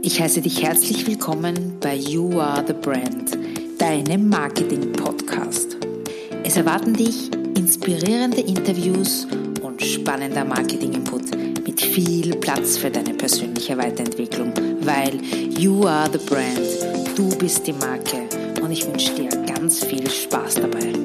Ich heiße dich herzlich willkommen bei You Are the Brand, deinem Marketing-Podcast. Es erwarten dich inspirierende Interviews und spannender Marketing-Input mit viel Platz für deine persönliche Weiterentwicklung, weil You Are the Brand, du bist die Marke und ich wünsche dir ganz viel Spaß dabei.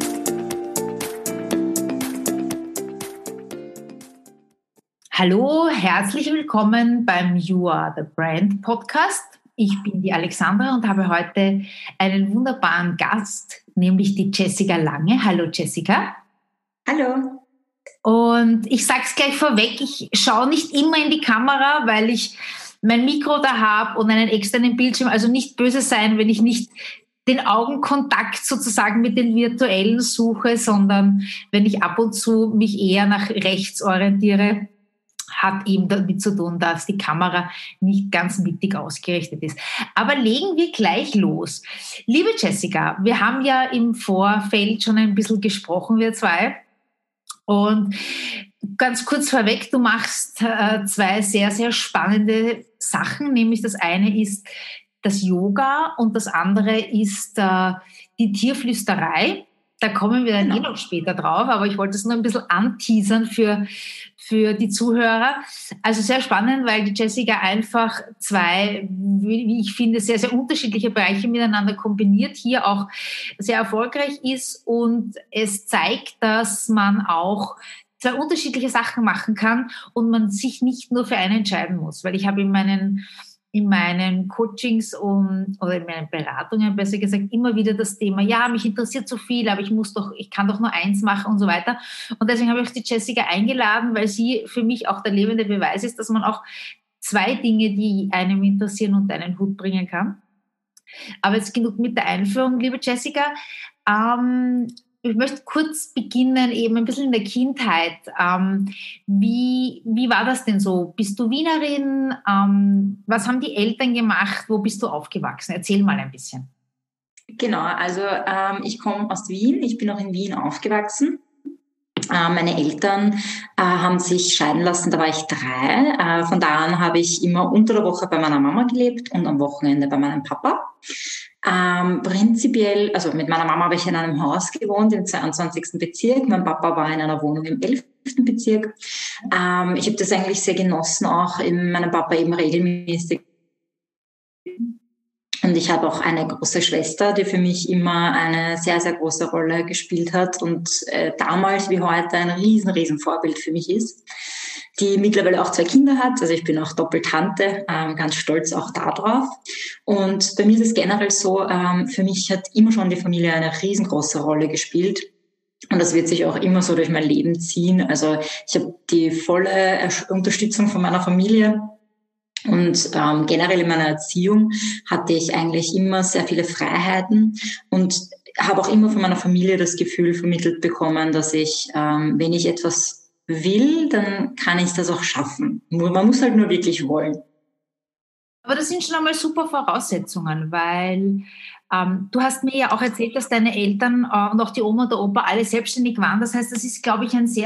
Hallo, herzlich willkommen beim You Are the Brand Podcast. Ich bin die Alexandra und habe heute einen wunderbaren Gast, nämlich die Jessica Lange. Hallo Jessica. Hallo. Und ich sage es gleich vorweg, ich schaue nicht immer in die Kamera, weil ich mein Mikro da habe und einen externen Bildschirm. Also nicht böse sein, wenn ich nicht den Augenkontakt sozusagen mit den Virtuellen suche, sondern wenn ich ab und zu mich eher nach rechts orientiere, hat eben damit zu tun, dass die Kamera nicht ganz mittig ausgerichtet ist. Aber legen wir gleich los. Liebe Jessica, wir haben ja im Vorfeld schon ein bisschen gesprochen, wir zwei. Und ganz kurz vorweg, du machst zwei sehr, sehr spannende Sachen. Nämlich das eine ist das Yoga und das andere ist die Tierflüsterei. Da kommen wir dann noch später drauf, aber ich wollte es nur ein bisschen anteasern für die Zuhörer. Also sehr spannend, weil die Jessica einfach zwei, wie ich finde, sehr, sehr unterschiedliche Bereiche miteinander kombiniert, hier auch sehr erfolgreich ist und es zeigt, dass man auch zwei unterschiedliche Sachen machen kann und man sich nicht nur für eine entscheiden muss, weil ich habe in meinen Coachings oder in meinen Beratungen, besser gesagt, immer wieder das Thema, ja, mich interessiert so viel, aber ich kann doch nur eins machen und so weiter. Und deswegen habe ich die Jessica eingeladen, weil sie für mich auch der lebende Beweis ist, dass man auch zwei Dinge, die einem interessieren, unter einen Hut bringen kann. Aber jetzt genug mit der Einführung, liebe Jessica. Ich möchte kurz beginnen, eben ein bisschen in der Kindheit. Wie war das denn so? Bist du Wienerin? Was haben die Eltern gemacht? Wo bist du aufgewachsen? Erzähl mal ein bisschen. Genau, also ich komme aus Wien. Ich bin auch in Wien aufgewachsen. Meine Eltern haben sich scheiden lassen, da war ich 3. Von da an habe ich immer unter der Woche bei meiner Mama gelebt und am Wochenende bei meinem Papa. Prinzipiell, also mit meiner Mama habe ich in einem Haus gewohnt im 22. Bezirk. Mein Papa war in einer Wohnung im 11. Bezirk. Ich habe das eigentlich sehr genossen, auch in meinem Papa eben regelmäßig. Und ich habe auch eine große Schwester, die für mich immer eine sehr, sehr große Rolle gespielt hat und damals wie heute ein riesen Vorbild für mich ist, die mittlerweile auch 2 Kinder hat. Also ich bin auch Doppeltante, ganz stolz auch darauf. Und bei mir ist es generell so, für mich hat immer schon die Familie eine riesengroße Rolle gespielt. Und das wird sich auch immer so durch mein Leben ziehen. Also ich habe die volle Unterstützung von meiner Familie. Und generell in meiner Erziehung hatte ich eigentlich immer sehr viele Freiheiten und habe auch immer von meiner Familie das Gefühl vermittelt bekommen, dass ich, wenn ich etwas will, dann kann ich das auch schaffen. Man muss halt nur wirklich wollen. Aber das sind schon einmal super Voraussetzungen, weil du hast mir ja auch erzählt, dass deine Eltern und auch die Oma und der Opa alle selbstständig waren. Das heißt, das ist, glaube ich, ist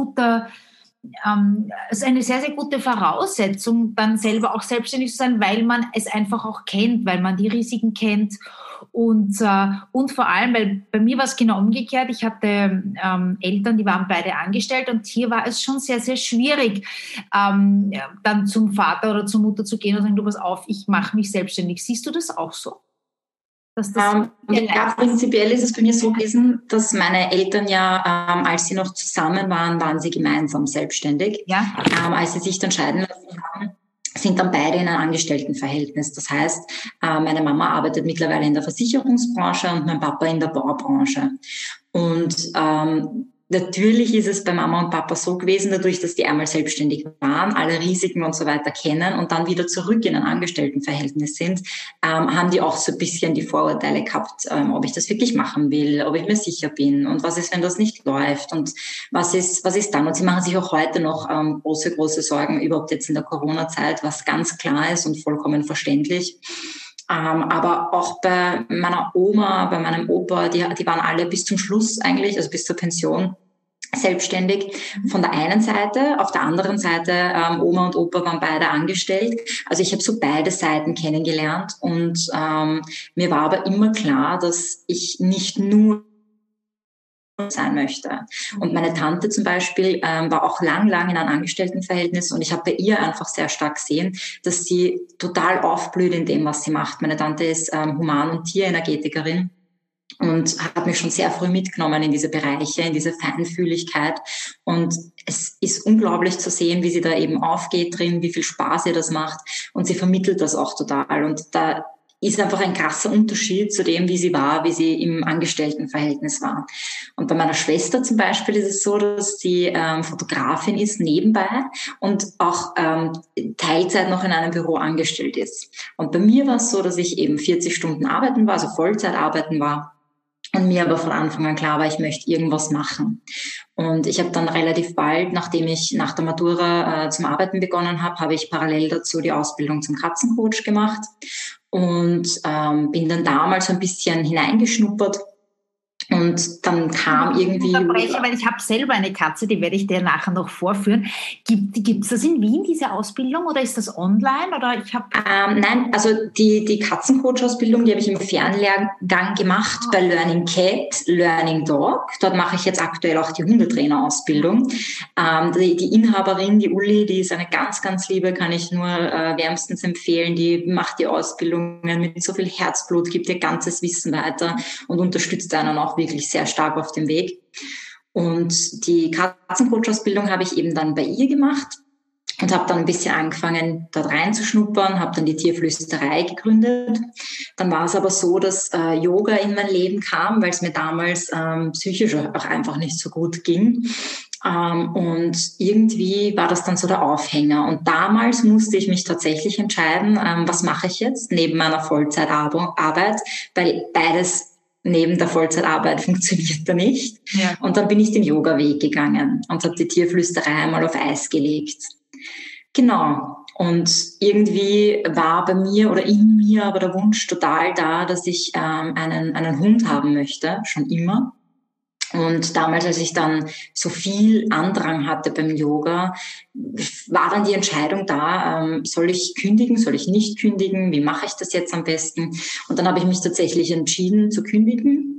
eine sehr, sehr gute Voraussetzung, dann selber auch selbstständig zu sein, weil man es einfach auch kennt, weil man die Risiken kennt und vor allem, weil bei mir war es genau umgekehrt. Ich hatte Eltern, die waren beide angestellt und hier war es schon sehr, sehr schwierig, dann zum Vater oder zur Mutter zu gehen und sagen, du pass auf, ich mache mich selbstständig. Siehst du das auch so? Ja, prinzipiell ist es bei mir so gewesen, dass meine Eltern ja, als sie noch zusammen waren, waren sie gemeinsam selbstständig. Ja. Als sie sich dann scheiden lassen haben, sind dann beide in einem Angestelltenverhältnis. Das heißt, meine Mama arbeitet mittlerweile in der Versicherungsbranche und mein Papa in der Baubranche. Und natürlich ist es bei Mama und Papa so gewesen, dadurch, dass die einmal selbstständig waren, alle Risiken und so weiter kennen und dann wieder zurück in ein Angestelltenverhältnis sind, haben die auch so ein bisschen die Vorurteile gehabt, ob ich das wirklich machen will, ob ich mir sicher bin und was ist, wenn das nicht läuft und was ist dann. Und sie machen sich auch heute noch große Sorgen, überhaupt jetzt in der Corona-Zeit, was ganz klar ist und vollkommen verständlich. Aber auch bei meiner Oma, bei meinem Opa, die waren alle bis zum Schluss eigentlich, also bis zur Pension, selbstständig von der einen Seite. Auf der anderen Seite, Oma und Opa waren beide angestellt. Also ich habe so beide Seiten kennengelernt und mir war aber immer klar, dass ich nicht nur sein möchte. Und meine Tante zum Beispiel war auch lang in einem Angestelltenverhältnis und ich habe bei ihr einfach sehr stark gesehen, dass sie total aufblüht in dem, was sie macht. Meine Tante ist Human- und Tierenergetikerin und hat mich schon sehr früh mitgenommen in diese Bereiche, in diese Feinfühligkeit. Und es ist unglaublich zu sehen, wie sie da eben aufgeht drin, wie viel Spaß ihr das macht. Und sie vermittelt das auch total. Und da ist einfach ein krasser Unterschied zu dem, wie sie war, wie sie im Angestelltenverhältnis war. Und bei meiner Schwester zum Beispiel ist es so, dass sie Fotografin ist nebenbei und auch Teilzeit noch in einem Büro angestellt ist. Und bei mir war es so, dass ich eben 40 Stunden arbeiten war, also Vollzeit arbeiten war. Und mir aber von Anfang an klar war, ich möchte irgendwas machen. Und ich habe dann relativ bald, nachdem ich nach der Matura zum Arbeiten begonnen habe, habe ich parallel dazu die Ausbildung zum Katzencoach gemacht und bin dann damals so ein bisschen hineingeschnuppert. Und dann kam irgendwie... Weil ich habe selber eine Katze, die werde ich dir nachher noch vorführen. Gibt's das in Wien, diese Ausbildung, oder ist das online? Oder nein, also die Katzencoach-Ausbildung, die habe ich im Fernlehrgang gemacht bei Learning Cat, Learning Dog. Dort mache ich jetzt aktuell auch die Hundetrainer-Ausbildung. Die Inhaberin, die Uli, die ist eine ganz, ganz liebe, kann ich nur wärmstens empfehlen. Die macht die Ausbildungen mit so viel Herzblut, gibt ihr ganzes Wissen weiter und unterstützt einen auch wirklich sehr stark auf dem Weg. Und die Katzencoach-Ausbildung habe ich eben dann bei ihr gemacht und habe dann ein bisschen angefangen, dort reinzuschnuppern, habe dann die Tierflüsterei gegründet. Dann war es aber so, dass Yoga in mein Leben kam, weil es mir damals psychisch auch einfach nicht so gut ging. Und irgendwie war das dann so der Aufhänger. Und damals musste ich mich tatsächlich entscheiden, was mache ich jetzt neben meiner Vollzeitarbeit, weil beides neben der Vollzeitarbeit funktioniert da nicht. Ja. Und dann bin ich den Yoga-Weg gegangen und habe die Tierflüsterei einmal auf Eis gelegt. Genau. Und irgendwie war bei mir oder in mir aber der Wunsch total da, dass ich einen Hund haben möchte, schon immer. Und damals, als ich dann so viel Andrang hatte beim Yoga, war dann die Entscheidung da, soll ich kündigen, soll ich nicht kündigen, wie mache ich das jetzt am besten? Und dann habe ich mich tatsächlich entschieden zu kündigen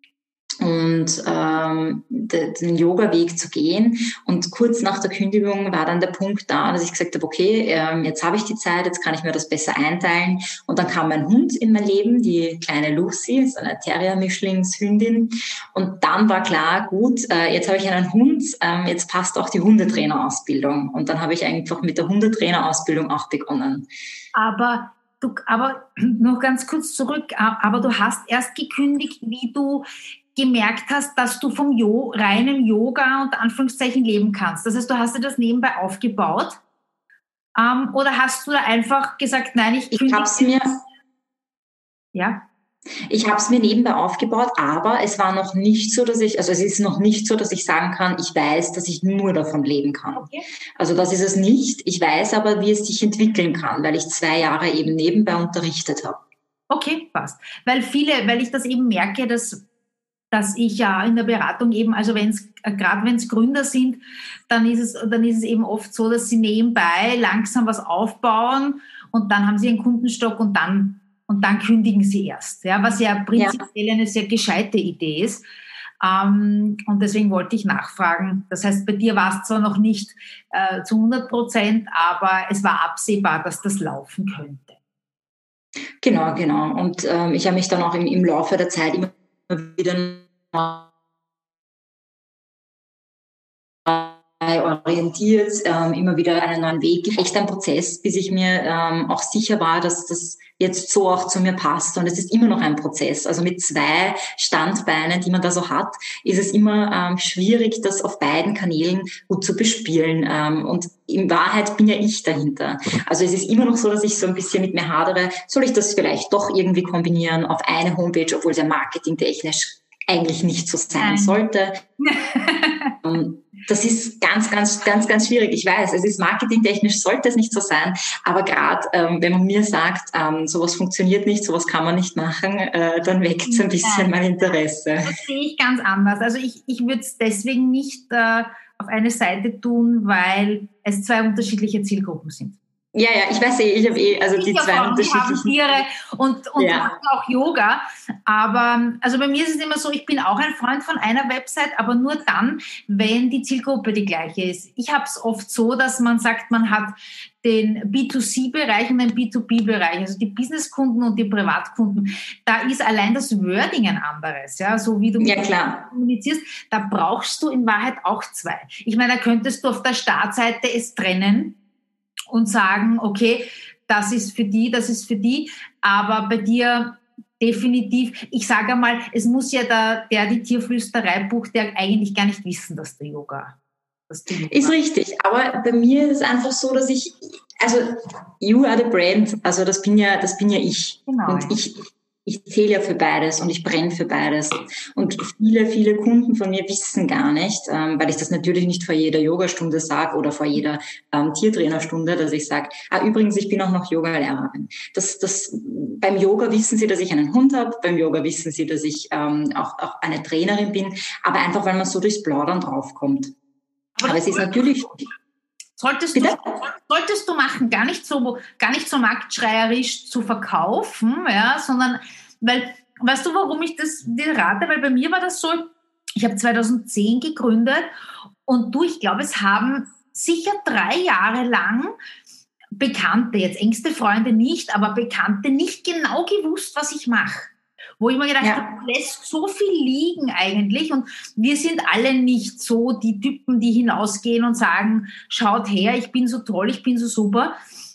und den Yoga-Weg zu gehen. Und kurz nach der Kündigung war dann der Punkt da, dass ich gesagt habe, okay, jetzt habe ich die Zeit, jetzt kann ich mir das besser einteilen. Und dann kam mein Hund in mein Leben, die kleine Lucy, ist eine Terrier-Mischlingshündin. Und dann war klar, gut, jetzt habe ich einen Hund, jetzt passt auch die Hundetrainerausbildung. Und dann habe ich einfach mit der Hundetrainerausbildung auch begonnen. Aber noch ganz kurz zurück, aber du hast erst gekündigt, wie du gemerkt hast, dass du vom reinen Yoga unter Anführungszeichen leben kannst. Das heißt, du hast dir das nebenbei aufgebaut? Oder hast du da einfach gesagt, nein, ich kündige? Ich habe es mir nebenbei aufgebaut, aber es war noch nicht so, es ist noch nicht so, dass ich sagen kann, ich weiß, dass ich nur davon leben kann. Okay. Also das ist es nicht. Ich weiß aber, wie es sich entwickeln kann, weil ich 2 Jahre eben nebenbei unterrichtet habe. Okay, passt. Weil ich das eben merke, dass ich ja in der Beratung eben, also gerade wenn es Gründer sind, dann ist es eben oft so, dass sie nebenbei langsam was aufbauen und dann haben sie einen Kundenstock und dann kündigen sie erst, ja, was ja prinzipiell eine sehr gescheite Idee ist. Und deswegen wollte ich nachfragen. Das heißt, bei dir war es zwar noch nicht zu 100%, aber es war absehbar, dass das laufen könnte. Genau. Und ich habe mich dann auch im Laufe der Zeit immer wieder orientiert, immer wieder einen neuen Weg. Echt ein Prozess, bis ich mir auch sicher war, dass das jetzt so auch zu mir passt. Und es ist immer noch ein Prozess. Also mit 2 Standbeinen, die man da so hat, ist es immer schwierig, das auf beiden Kanälen gut zu bespielen. Und in Wahrheit bin ja ich dahinter. Also es ist immer noch so, dass ich so ein bisschen mit mir hadere. Soll ich das vielleicht doch irgendwie kombinieren auf eine Homepage, obwohl es ja marketingtechnisch eigentlich nicht so sein sollte. Das ist ganz, ganz, ganz, ganz schwierig. Ich weiß, es ist marketingtechnisch, sollte es nicht so sein. Aber gerade, wenn man mir sagt, sowas funktioniert nicht, sowas kann man nicht machen, dann weckt es ein bisschen mein Interesse. Das sehe ich ganz anders. Also ich würde es deswegen nicht auf eine Seite tun, weil es zwei unterschiedliche Zielgruppen sind. Ja, ich weiß ich habe also die zwei unterschiedlichen... Die haben Tiere und machen auch Yoga, aber also bei mir ist es immer so, ich bin auch ein Freund von einer Website, aber nur dann, wenn die Zielgruppe die gleiche ist. Ich habe es oft so, dass man sagt, man hat den B2C-Bereich und den B2B-Bereich, also die Businesskunden und die Privatkunden. Da ist allein das Wording ein anderes, ja, so wie du kommunizierst, da brauchst du in Wahrheit auch zwei. Ich meine, da könntest du auf der Startseite es trennen und sagen, okay, das ist für die, aber bei dir definitiv, ich sage einmal, es muss ja der die Tierflüsterei bucht, der eigentlich gar nicht wissen, dass du Yoga ist richtig, aber bei mir ist es einfach so, dass also you are the brand, also das bin ja ich. Genau. Und ich zähle ja für beides und ich brenne für beides. Und viele, viele Kunden von mir wissen gar nicht, weil ich das natürlich nicht vor jeder Yogastunde sage oder vor jeder Tiertrainerstunde, dass ich sage, übrigens, ich bin auch noch Yogalehrerin. Beim Yoga wissen sie, dass ich einen Hund habe, beim Yoga wissen sie, dass ich auch eine Trainerin bin, aber einfach, weil man so durchs Plaudern draufkommt. Aber es ist natürlich... Solltest du machen, gar nicht so marktschreierisch zu verkaufen, ja, sondern, weil, weißt du, warum ich das dir rate? Weil bei mir war das so, ich habe 2010 gegründet und ich glaube, es haben sicher 3 Jahre lang Bekannte, jetzt engste Freunde nicht, aber Bekannte nicht genau gewusst, was ich mache. Wo ich mir gedacht habe, du lässt so viel liegen eigentlich und wir sind alle nicht so die Typen, die hinausgehen und sagen, schaut her, ich bin so toll, ich bin so super.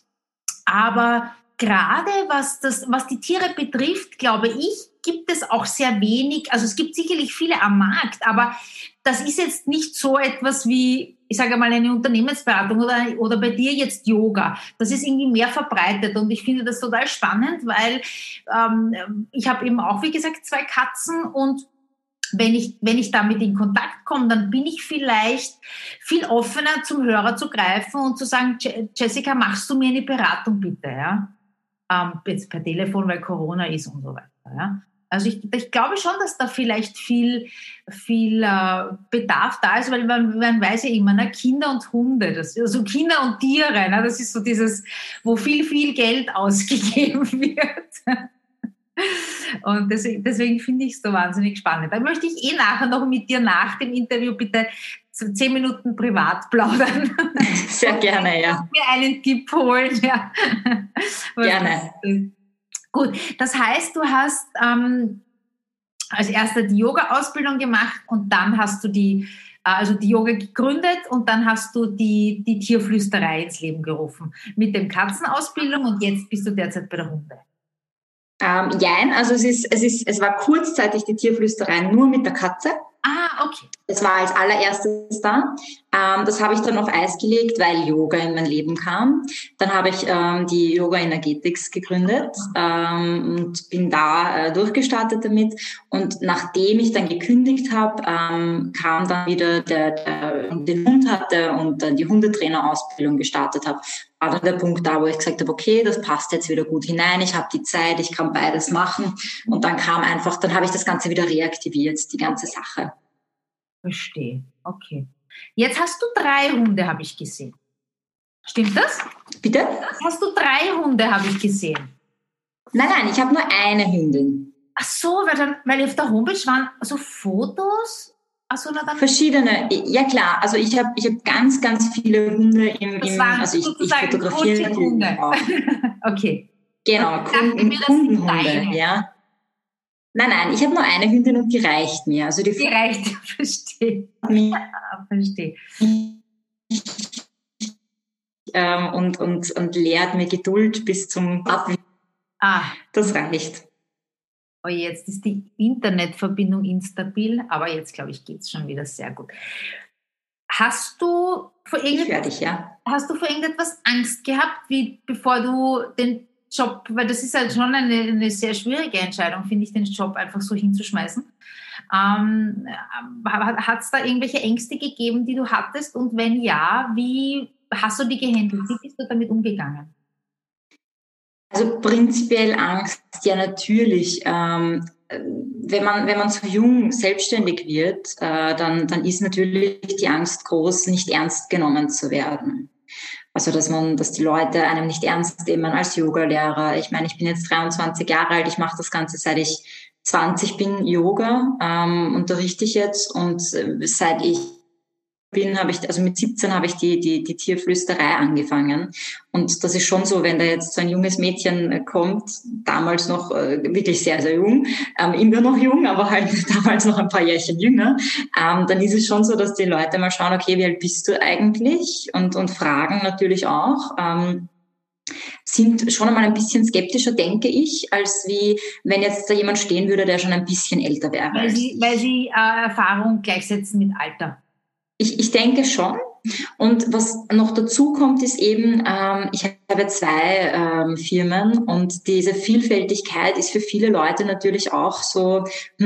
Aber gerade was die Tiere betrifft, glaube ich, gibt es auch sehr wenig, also es gibt sicherlich viele am Markt, aber das ist jetzt nicht so etwas wie, ich sage mal, eine Unternehmensberatung oder bei dir jetzt Yoga. Das ist irgendwie mehr verbreitet und ich finde das total spannend, weil ich habe eben auch, wie gesagt, 2 Katzen und wenn ich damit in Kontakt komme, dann bin ich vielleicht viel offener zum Hörer zu greifen und zu sagen, Jessica, machst du mir eine Beratung bitte, ja? Jetzt per Telefon, weil Corona ist und so weiter, ja? Also ich glaube schon, dass da vielleicht viel Bedarf da ist, weil man weiß ja immer, ne, Kinder und Hunde, also Kinder und Tiere, ne, das ist so dieses, wo viel Geld ausgegeben wird. Und deswegen finde ich es so wahnsinnig spannend. Da möchte ich nachher noch mit dir nach dem Interview bitte 10 Minuten privat plaudern. Sehr gerne, ja. Mir einen Tipp holen. Ja. Gerne. Gut, das heißt, du hast als erster die Yoga-Ausbildung gemacht und dann hast du die Yoga gegründet und dann hast du die Tierflüsterei ins Leben gerufen mit dem Katzenausbildung und jetzt bist du derzeit bei der Hunde. Jein, also es war kurzzeitig die Tierflüsterei nur mit der Katze. Okay. Das war als allererstes da. Das habe ich dann auf Eis gelegt, weil Yoga in mein Leben kam. Dann habe ich die Yoga Energetics gegründet und bin da durchgestartet damit. Und nachdem ich dann gekündigt habe, kam dann wieder den Hund hatte und dann die Hundetrainerausbildung gestartet habe. War dann der Punkt da, wo ich gesagt habe, okay, das passt jetzt wieder gut hinein, ich habe die Zeit, ich kann beides machen. Und dann dann habe ich das Ganze wieder reaktiviert, die ganze Sache. Verstehe, okay. Jetzt hast du 3 Hunde, habe ich gesehen. Stimmt das? Bitte? Hast du 3 Hunde, habe ich gesehen. Nein, ich habe nur eine Hündin. Ach so, weil auf der Homepage waren so Fotos. Also, verschiedene, ja klar, also ich hab ganz, ganz viele Hunde also ich fotografiere Hunde. Okay. Genau, Kundenhunde, ja. Nein, ich habe nur eine Hündin und die reicht mir. Also die reicht, verstehe. Verstehe. Und lehrt mir Geduld bis zum Abwischen. Das reicht. Oh, jetzt ist die Internetverbindung instabil, aber jetzt, glaube ich, geht es schon wieder sehr gut. Hast du vor irgendetwas Angst gehabt, wie bevor du den Job, weil das ist halt schon eine sehr schwierige Entscheidung, finde ich, den Job einfach so hinzuschmeißen. Hat es da irgendwelche Ängste gegeben, die du hattest? Und wenn ja, wie hast du die gehandelt? Wie bist du damit umgegangen? Also prinzipiell Angst, ja natürlich. Wenn man so jung selbstständig wird, dann ist natürlich die Angst groß, nicht ernst genommen zu werden. Also dass die Leute einem nicht ernst nehmen als Yogalehrer. Ich meine, ich bin jetzt 23 Jahre alt, ich mache das Ganze seit ich 20 bin, Yoga, unterrichte ich jetzt und seit ich bin, also mit 17 habe ich die Tierflüsterei angefangen. Und das ist schon so, wenn da jetzt so ein junges Mädchen kommt, damals noch wirklich sehr, sehr jung, immer noch jung, aber halt damals noch ein paar Jährchen jünger, dann ist es schon so, dass die Leute mal schauen, okay, wie alt bist du eigentlich? Und fragen natürlich auch, sind schon einmal ein bisschen skeptischer, denke ich, als wie wenn jetzt da jemand stehen würde, der schon ein bisschen älter wäre. Weil sie Erfahrung gleichsetzen mit Alter. Ich denke schon. Und was noch dazu kommt, ist eben, ich habe zwei Firmen und diese Vielfältigkeit ist für viele Leute natürlich auch so,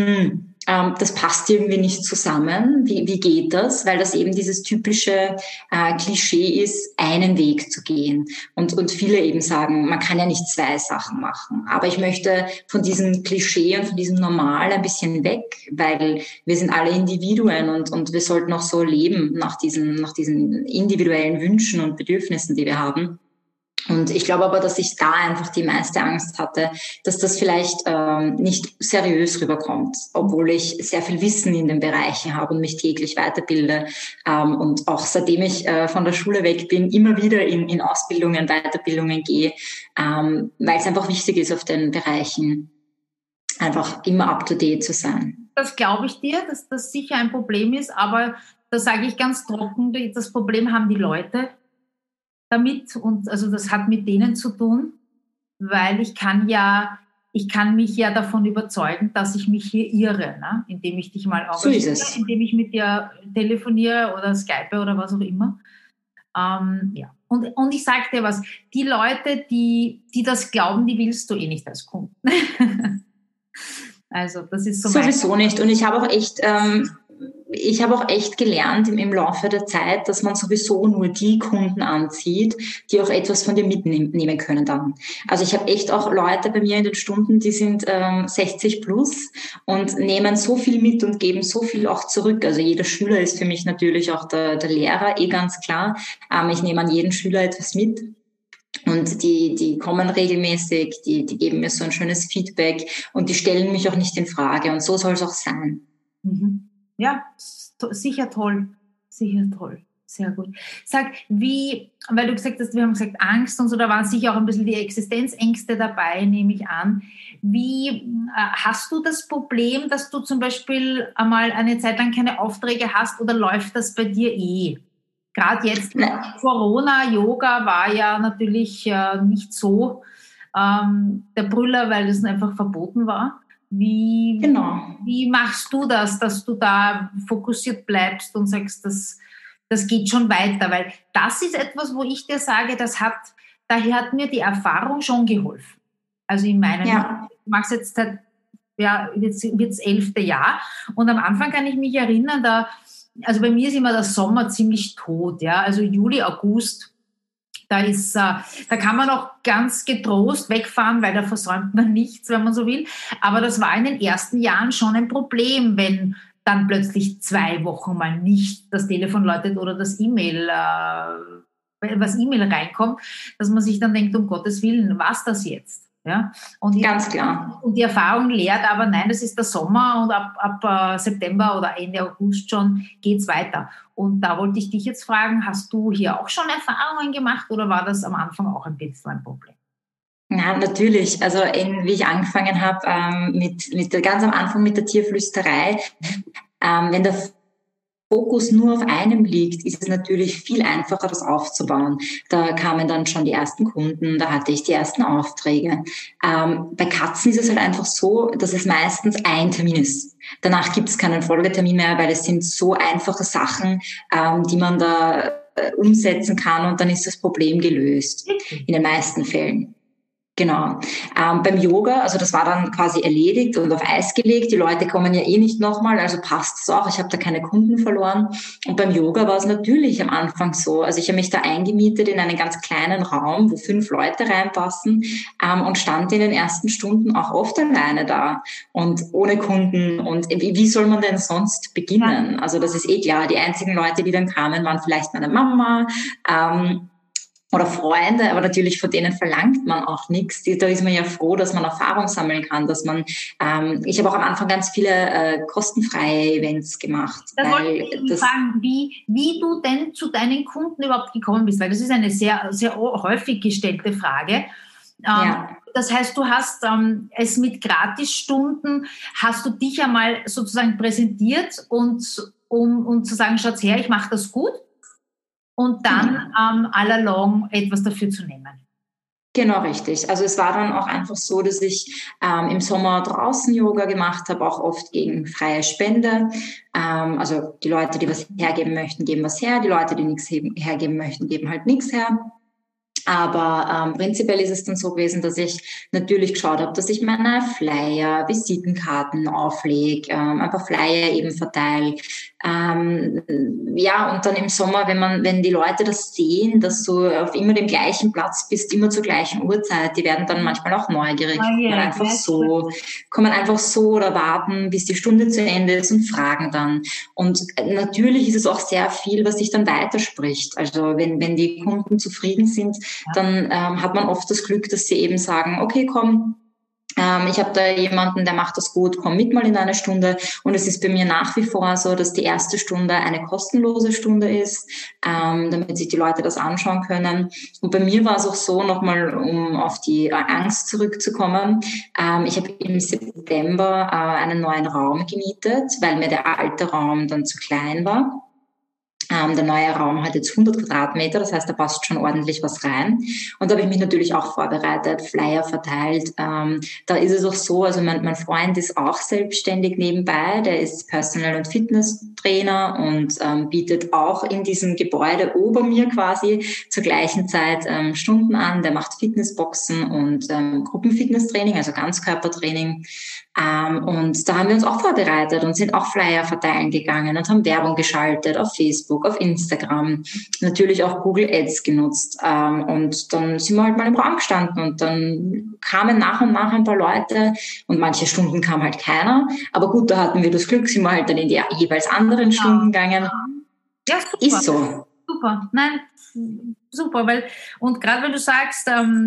das passt irgendwie nicht zusammen. Wie geht das? Weil das eben dieses typische Klischee ist, einen Weg zu gehen. Und viele eben sagen, man kann ja nicht zwei Sachen machen. Aber ich möchte von diesem Klischee und von diesem Normal ein bisschen weg, weil wir sind alle Individuen und wir sollten auch so leben nach diesen individuellen Wünschen und Bedürfnissen, die wir haben. Und ich glaube aber, dass ich da einfach die meiste Angst hatte, dass das vielleicht nicht seriös rüberkommt, obwohl ich sehr viel Wissen in den Bereichen habe und mich täglich weiterbilde. Und auch seitdem ich von der Schule weg bin, immer wieder in Ausbildungen, Weiterbildungen gehe, weil es einfach wichtig ist, auf den Bereichen einfach immer up-to-date zu sein. Das glaube ich dir, dass das sicher ein Problem ist, aber da sage ich ganz trocken, das Problem haben die Leute damit, und also das hat mit denen zu tun, weil ich kann mich ja davon überzeugen, dass ich mich hier irre, ne? Indem ich dich mal engagiere, indem ich mit dir telefoniere oder Skype oder was auch immer. Ja. Und ich sage dir was, die Leute, die das glauben, die willst du eh nicht als Kunden. Also das ist so sowieso nicht. Und ich habe auch echt gelernt im Laufe der Zeit, dass man sowieso nur die Kunden anzieht, die auch etwas von dir mitnehmen können dann. Also ich habe echt auch Leute bei mir in den Stunden, die sind 60 plus und nehmen so viel mit und geben so viel auch zurück. Also jeder Schüler ist für mich natürlich auch der Lehrer, ganz klar. Ich nehme an jeden Schüler etwas mit. Und die kommen regelmäßig, die geben mir so ein schönes Feedback und die stellen mich auch nicht in Frage. Und so soll es auch sein. Mhm. Ja, sicher toll. Sicher toll. Sehr gut. Sag, weil du gesagt hast, wir haben gesagt Angst und so, da waren sicher auch ein bisschen die Existenzängste dabei, nehme ich an. Wie hast du das Problem, dass du zum Beispiel einmal eine Zeit lang keine Aufträge hast, oder läuft das bei dir eh? Gerade jetzt mit Corona, Yoga war ja natürlich nicht so der Brüller, weil es einfach verboten war. Wie machst du das, dass du da fokussiert bleibst und sagst, das geht schon weiter? Weil das ist etwas, wo ich dir sage, daher hat mir die Erfahrung schon geholfen. Also in meinem, ich mache es jetzt jetzt wird das 11. Jahr, und am Anfang kann ich mich erinnern, also bei mir ist immer der Sommer ziemlich tot, ja, also Juli, August, da kann man auch ganz getrost wegfahren, weil da versäumt man nichts, wenn man so will. Aber das war in den ersten Jahren schon ein Problem, wenn dann plötzlich 2 Wochen mal nicht das Telefon läutet oder das E-Mail reinkommt, dass man sich dann denkt, um Gottes Willen, was das jetzt? Ja? Und ganz klar. Und die Erfahrung lehrt aber, nein, das ist der Sommer, und ab September oder Ende August schon geht's weiter. Und da wollte ich dich jetzt fragen, hast du hier auch schon Erfahrungen gemacht, oder war das am Anfang auch ein bisschen ein Problem? Ja, natürlich. Also wie ich angefangen habe, ganz am Anfang mit der Tierflüsterei, wenn der Fokus nur auf einem liegt, ist es natürlich viel einfacher, das aufzubauen. Da kamen dann schon die ersten Kunden, da hatte ich die ersten Aufträge. Bei Katzen ist es halt einfach so, dass es meistens ein Termin ist. Danach gibt es keinen Folgetermin mehr, weil es sind so einfache Sachen, die man da umsetzen kann, und dann ist das Problem gelöst. In den meisten Fällen. Genau. Beim Yoga, also das war dann quasi erledigt und auf Eis gelegt. Die Leute kommen ja eh nicht nochmal, also passt es auch. Ich habe da keine Kunden verloren. Und beim Yoga war es natürlich am Anfang so. Also ich habe mich da eingemietet in einen ganz kleinen Raum, wo 5 Leute reinpassen, und stand in den ersten Stunden auch oft alleine da und ohne Kunden. Und wie soll man denn sonst beginnen? Ja. Also das ist eh klar. Die einzigen Leute, die dann kamen, waren vielleicht meine Mama, oder Freunde, aber natürlich von denen verlangt man auch nichts. Da ist man ja froh, dass man Erfahrung sammeln kann, dass man, ich habe auch am Anfang ganz viele kostenfreie Events gemacht. Das wollte ich fragen, wie du denn zu deinen Kunden überhaupt gekommen bist, weil das ist eine sehr, sehr häufig gestellte Frage. Ja. Das heißt, du hast es mit Gratisstunden, hast du dich einmal sozusagen präsentiert und um zu sagen, schaut her, ich mache das gut. Und dann all along etwas dafür zu nehmen. Genau, richtig. Also es war dann auch einfach so, dass ich im Sommer draußen Yoga gemacht habe, auch oft gegen freie Spende. Also die Leute, die was hergeben möchten, geben was her. Die Leute, die nichts hergeben möchten, geben halt nichts her. Aber prinzipiell ist es dann so gewesen, dass ich natürlich geschaut habe, dass ich meine Flyer, Visitenkarten auflege, ein paar Flyer eben verteile. Ja, und dann im Sommer, wenn die Leute das sehen, dass du auf immer dem gleichen Platz bist, immer zur gleichen Uhrzeit, die werden dann manchmal auch neugierig, kommen einfach so oder warten, bis die Stunde zu Ende ist und fragen dann. Und natürlich ist es auch sehr viel, was sich dann weiterspricht. Also wenn die Kunden zufrieden sind, dann hat man oft das Glück, dass sie eben sagen, okay, komm, ich habe da jemanden, der macht das gut, komm mit mal in eine Stunde. Und es ist bei mir nach wie vor so, dass die erste Stunde eine kostenlose Stunde ist, damit sich die Leute das anschauen können. Und bei mir war es auch so, nochmal um auf die Angst zurückzukommen, ich habe im September einen neuen Raum gemietet, weil mir der alte Raum dann zu klein war. Der neue Raum hat jetzt 100 Quadratmeter, das heißt, da passt schon ordentlich was rein. Und da habe ich mich natürlich auch vorbereitet, Flyer verteilt. Da ist es auch so, also mein Freund ist auch selbstständig nebenbei, der ist Personal- und Fitness-Trainer und bietet auch in diesem Gebäude ober mir quasi zur gleichen Zeit Stunden an. Der macht Fitnessboxen und Gruppenfitnesstraining, also Ganzkörpertraining. Und da haben wir uns auch vorbereitet und sind auch Flyer verteilen gegangen und haben Werbung geschaltet auf Facebook, auf Instagram, natürlich auch Google Ads genutzt. Und dann sind wir halt mal im Raum gestanden und dann kamen nach und nach ein paar Leute und manche Stunden kam halt keiner. Aber gut, da hatten wir das Glück, sind wir halt dann in die jeweils anderen Stunden gegangen. Ja, super. Ist so. Super. Nein, super, weil, und gerade wenn du sagst,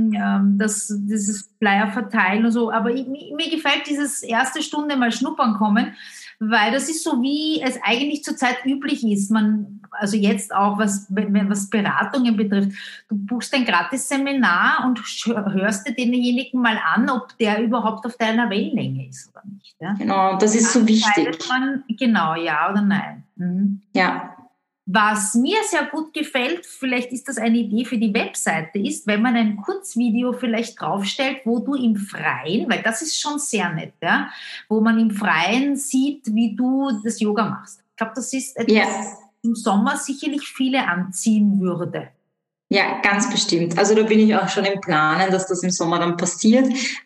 dass dieses Flyer verteilen und so, aber mir gefällt dieses erste Stunde mal schnuppern kommen, weil das ist so, wie es eigentlich zurzeit üblich ist. Also jetzt auch, was Beratungen betrifft, du buchst ein gratis Seminar und hörst dir denjenigen mal an, ob der überhaupt auf deiner Wellenlänge ist oder nicht. Ja? Genau, das ist so wichtig. Genau, ja oder nein. Mhm. Ja. Was mir sehr gut gefällt, vielleicht ist das eine Idee für die Webseite, ist, wenn man ein Kurzvideo vielleicht draufstellt, wo du im Freien, weil das ist schon sehr nett, ja, wo man im Freien sieht, wie du das Yoga machst. Ich glaube, das ist etwas, was im Sommer sicherlich viele anziehen würde. Ja, ganz bestimmt. Also da bin ich auch schon im Planen, dass das im Sommer dann passiert.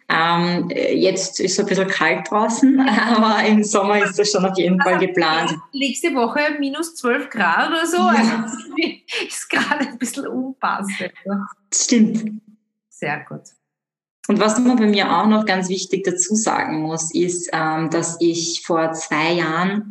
Jetzt ist es ein bisschen kalt draußen, aber im Sommer ist das schon auf jeden Fall geplant. Nächste Woche minus 12 Grad oder so. Ja. Also ist gerade ein bisschen unpassend. Stimmt. Sehr gut. Und was man bei mir auch noch ganz wichtig dazu sagen muss, ist, dass ich vor 2 Jahren,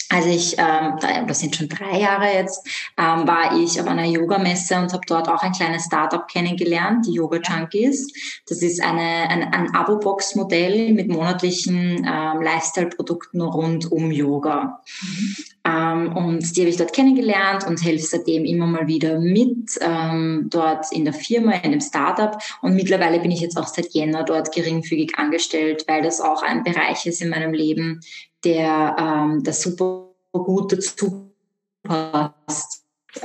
das sind schon 3 Jahre jetzt, war ich auf einer Yogamesse und habe dort auch ein kleines Startup kennengelernt, die Yoga Junkies. Das ist ein Abo-Box-Modell mit monatlichen Lifestyle-Produkten rund um Yoga. Und die habe ich dort kennengelernt und helfe seitdem immer mal wieder mit dort in der Firma, in dem Startup. Und mittlerweile bin ich jetzt auch seit Jänner dort geringfügig angestellt, weil das auch ein Bereich ist in meinem Leben, der super gut dazu passt,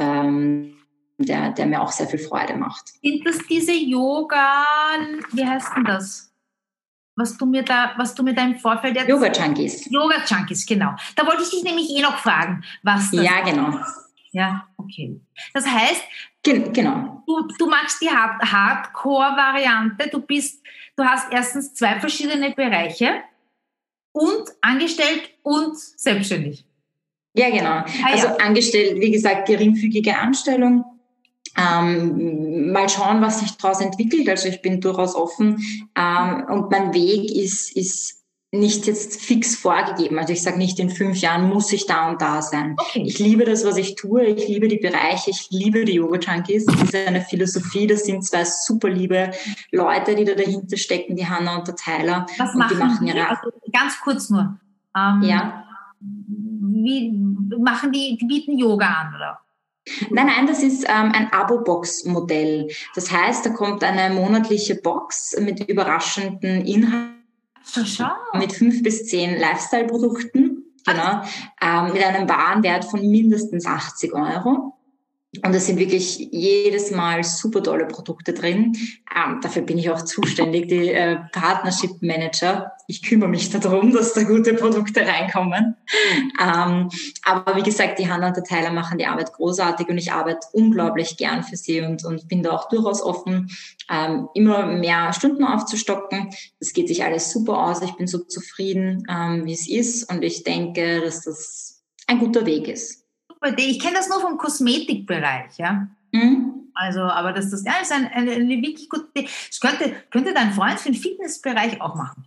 der mir auch sehr viel Freude macht. Sind das diese Yoga, wie heißt denn das? Was du mir da im Vorfeld jetzt... Yoga Junkies. Yoga Junkies, genau. Da wollte ich dich nämlich noch fragen, was das Ja, genau. Ja, okay. Das heißt, Genau. Du magst die Hardcore-Variante. Du hast erstens 2 verschiedene Bereiche und angestellt und selbstständig. Ja, genau. Also angestellt, wie gesagt, geringfügige Anstellung. Mal schauen, was sich daraus entwickelt. Also ich bin durchaus offen. Und mein Weg ist nicht jetzt fix vorgegeben. Also ich sage nicht, in 5 Jahren muss ich da und da sein. Okay. Ich liebe das, was ich tue. Ich liebe die Bereiche. Ich liebe die Yoga Junkies. Das ist eine Philosophie. Das sind 2 super liebe Leute, die da dahinter stecken, die Hanna und der Tyler. Was und die machen die? Also ganz kurz nur. Ja. Wie machen die bieten Yoga an, oder? Nein, das ist ein Abo-Box-Modell. Das heißt, da kommt eine monatliche Box mit überraschenden Inhalten, mit 5 bis 10 Lifestyle-Produkten, genau, mit einem Warenwert von mindestens 80 €. Und es sind wirklich jedes Mal super tolle Produkte drin. Dafür bin ich auch zuständig, die Partnership Manager. Ich kümmere mich darum, dass da gute Produkte reinkommen. Aber wie gesagt, die Hanna und der Tyler machen die Arbeit großartig und ich arbeite unglaublich gern für sie und bin da auch durchaus offen, immer mehr Stunden aufzustocken. Das geht sich alles super aus. Ich bin so zufrieden, wie es ist und ich denke, dass das ein guter Weg ist. Ich kenne das nur vom Kosmetikbereich, ja. Also, aber das ist eine wirklich gute Idee. Das könnte dein Freund für den Fitnessbereich auch machen.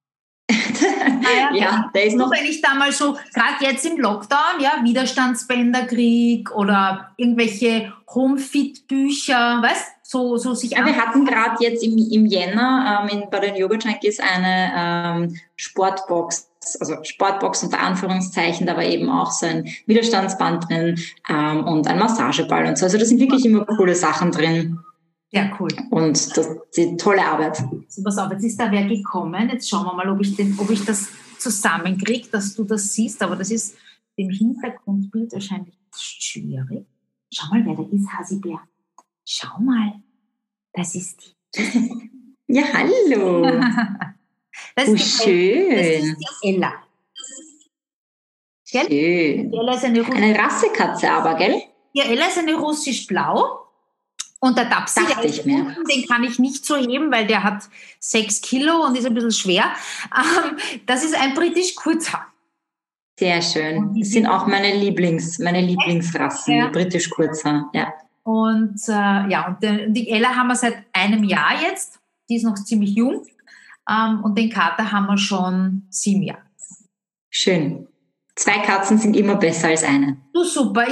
Ja, der ist noch. Wenn ich da mal so, gerade jetzt im Lockdown, ja, Widerstandsbänder kriege oder irgendwelche Home-Fit-Bücher, weißt so sich. Ja, wir hatten gerade jetzt im Jänner bei den Yoga Junkies eine Sportbox. Also Sportbox unter Anführungszeichen, da war eben auch so ein Widerstandsband drin und ein Massageball und so. Also da sind wirklich immer coole Sachen drin. Ja, cool. Und das ist tolle Arbeit. So, pass auf, jetzt ist da wer gekommen. Jetzt schauen wir mal, ob ich das zusammenkriege, dass du das siehst. Aber das ist dem Hintergrundbild wahrscheinlich schwierig. Schau mal, wer da ist, Hasibär. Schau mal, das ist die. Ja, hallo. Das ist schön. Das ist die Ella. Schön. Die Ella ist eine Rassekatze aber, gell? Ja, Ella ist eine russisch-blau. Und der Dapsi, den kann ich nicht so heben, weil der hat 6 Kilo und ist ein bisschen schwer. Das ist ein britisch Kurzhaar. Sehr schön. Das sind auch meine Lieblingsrassen, ja. Britisch Kurzhaar, ja. Und die Ella haben wir seit einem Jahr jetzt. Die ist noch ziemlich jung. Und den Kater haben wir schon 7 Jahre. Schön. 2 Katzen sind immer besser als eine. Du, super.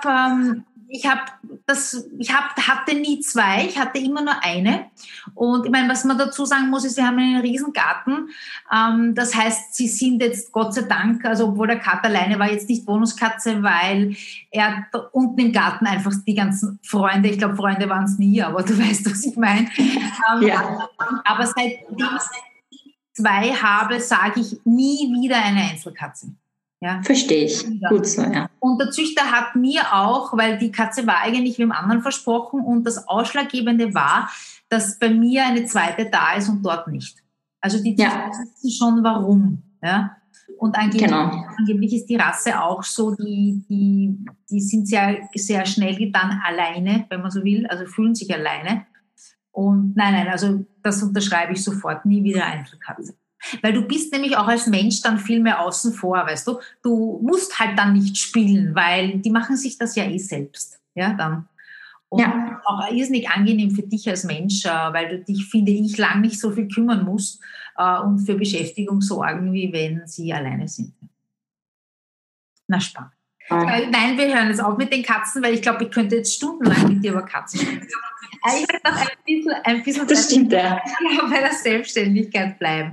Hatte nie 2, ich hatte immer nur eine. Und ich meine, was man dazu sagen muss, ist, wir haben einen riesen Garten. Das heißt, sie sind jetzt Gott sei Dank, also obwohl der Kater alleine war, jetzt nicht Wohnungskatze, weil er unten im Garten einfach die ganzen Freunde, ich glaube, Freunde waren es nie, aber du weißt, was ich meine. Ja. Aber seitdem ich 2 habe, sage ich nie wieder eine Einzelkatze. Ja. Verstehe ich. Gut so, ja. Und der Züchter hat mir auch, weil die Katze war eigentlich wie dem anderen versprochen und das Ausschlaggebende war, dass bei mir eine zweite da ist und dort nicht. Also die Züchter wissen schon warum. Ja. Und angeblich ist die Rasse auch so, die sind sehr, sehr schnell getan alleine, wenn man so will, also fühlen sich alleine. Und nein, also das unterschreibe ich sofort, nie wieder Einzelkatze. Weil du bist nämlich auch als Mensch dann viel mehr außen vor, weißt du. Du musst halt dann nicht spielen, weil die machen sich das ja eh selbst. Ja, dann. Und auch irrsinnig angenehm für dich als Mensch, weil du dich, finde ich, lang nicht so viel kümmern musst und für Beschäftigung sorgen, wie wenn sie alleine sind. Na, spannend. Nein, wir hören jetzt auf mit den Katzen, weil ich glaube, ich könnte jetzt stundenlang mit dir über Katzen sprechen. Ich möchte noch ein bisschen das stimmt, ja. Bei der Selbstständigkeit bleiben.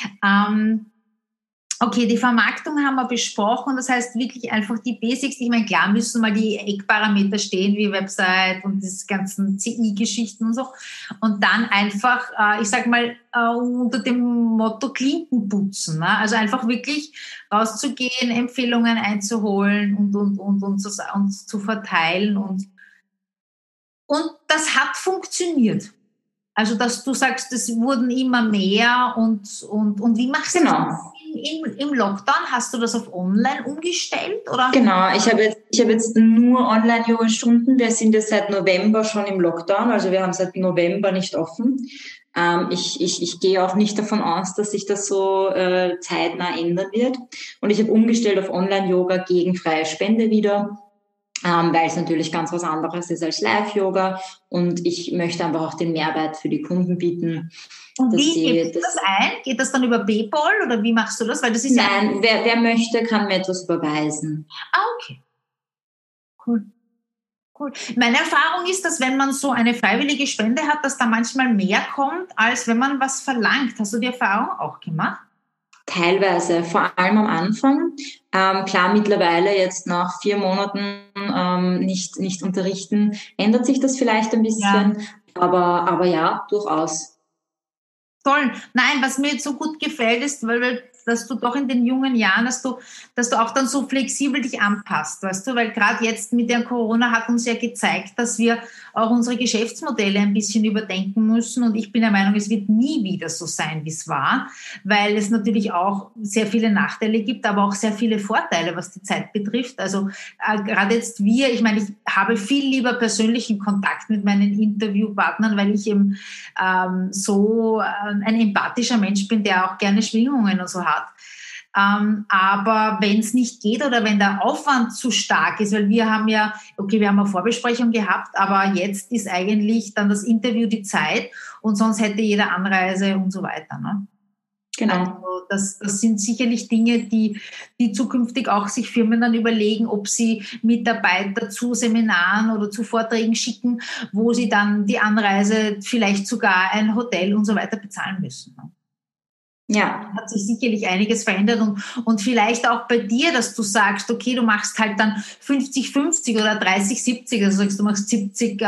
Okay, die Vermarktung haben wir besprochen. Das heißt wirklich einfach die Basics. Ich meine, klar müssen mal die Eckparameter stehen, wie Website und diese ganzen CI-Geschichten und so. Und dann einfach, ich sag mal, unter dem Motto Klinken putzen. Ne? Also einfach wirklich rauszugehen, Empfehlungen einzuholen und zu verteilen. Und das hat funktioniert. Also, dass du sagst, es wurden immer mehr und wie machst du das? im Lockdown, hast du das auf online umgestellt? Oder? Genau, ich habe jetzt nur Online-Yoga-Stunden. Wir sind jetzt seit November schon im Lockdown, also wir haben seit November nicht offen. Ich gehe auch nicht davon aus, dass sich das so zeitnah ändern wird. Und ich habe umgestellt auf Online-Yoga gegen freie Spende wieder, weil es natürlich ganz was anderes ist als Live-Yoga. Und ich möchte einfach auch den Mehrwert für die Kunden bieten. Und wie gibst du das ein? Geht das dann über PayPal oder wie machst du das? Weil das ist Nein, wer möchte, kann mir etwas überweisen. Okay. Cool. Meine Erfahrung ist, dass wenn man so eine freiwillige Spende hat, dass da manchmal mehr kommt, als wenn man was verlangt. Hast du die Erfahrung auch gemacht? Teilweise, vor allem am Anfang. Klar, mittlerweile jetzt nach 4 Monaten nicht unterrichten, ändert sich das vielleicht ein bisschen, ja. Aber ja, durchaus. Toll. Nein, was mir jetzt so gut gefällt, ist, weil dass du doch in den jungen Jahren, dass du auch dann so flexibel dich anpasst, weißt du, weil gerade jetzt mit der Corona hat uns ja gezeigt, dass wir auch unsere Geschäftsmodelle ein bisschen überdenken müssen, und ich bin der Meinung, es wird nie wieder so sein, wie es war, weil es natürlich auch sehr viele Nachteile gibt, aber auch sehr viele Vorteile, was die Zeit betrifft. Also gerade jetzt ich habe viel lieber persönlichen Kontakt mit meinen Interviewpartnern, weil ich eben so ein empathischer Mensch bin, der auch gerne Schwingungen und so hat. Aber wenn es nicht geht oder wenn der Aufwand zu stark ist, weil wir haben eine Vorbesprechung gehabt, aber jetzt ist eigentlich dann das Interview die Zeit und sonst hätte jeder Anreise und so weiter. Ne? Genau. Also das sind sicherlich Dinge, die zukünftig auch sich Firmen dann überlegen, ob sie Mitarbeiter zu Seminaren oder zu Vorträgen schicken, wo sie dann die Anreise, vielleicht sogar ein Hotel und so weiter bezahlen müssen. Ne? Ja. Hat sich sicherlich einiges verändert und vielleicht auch bei dir, dass du sagst, okay, du machst halt dann 50-50 oder 30-70, also sagst du machst 70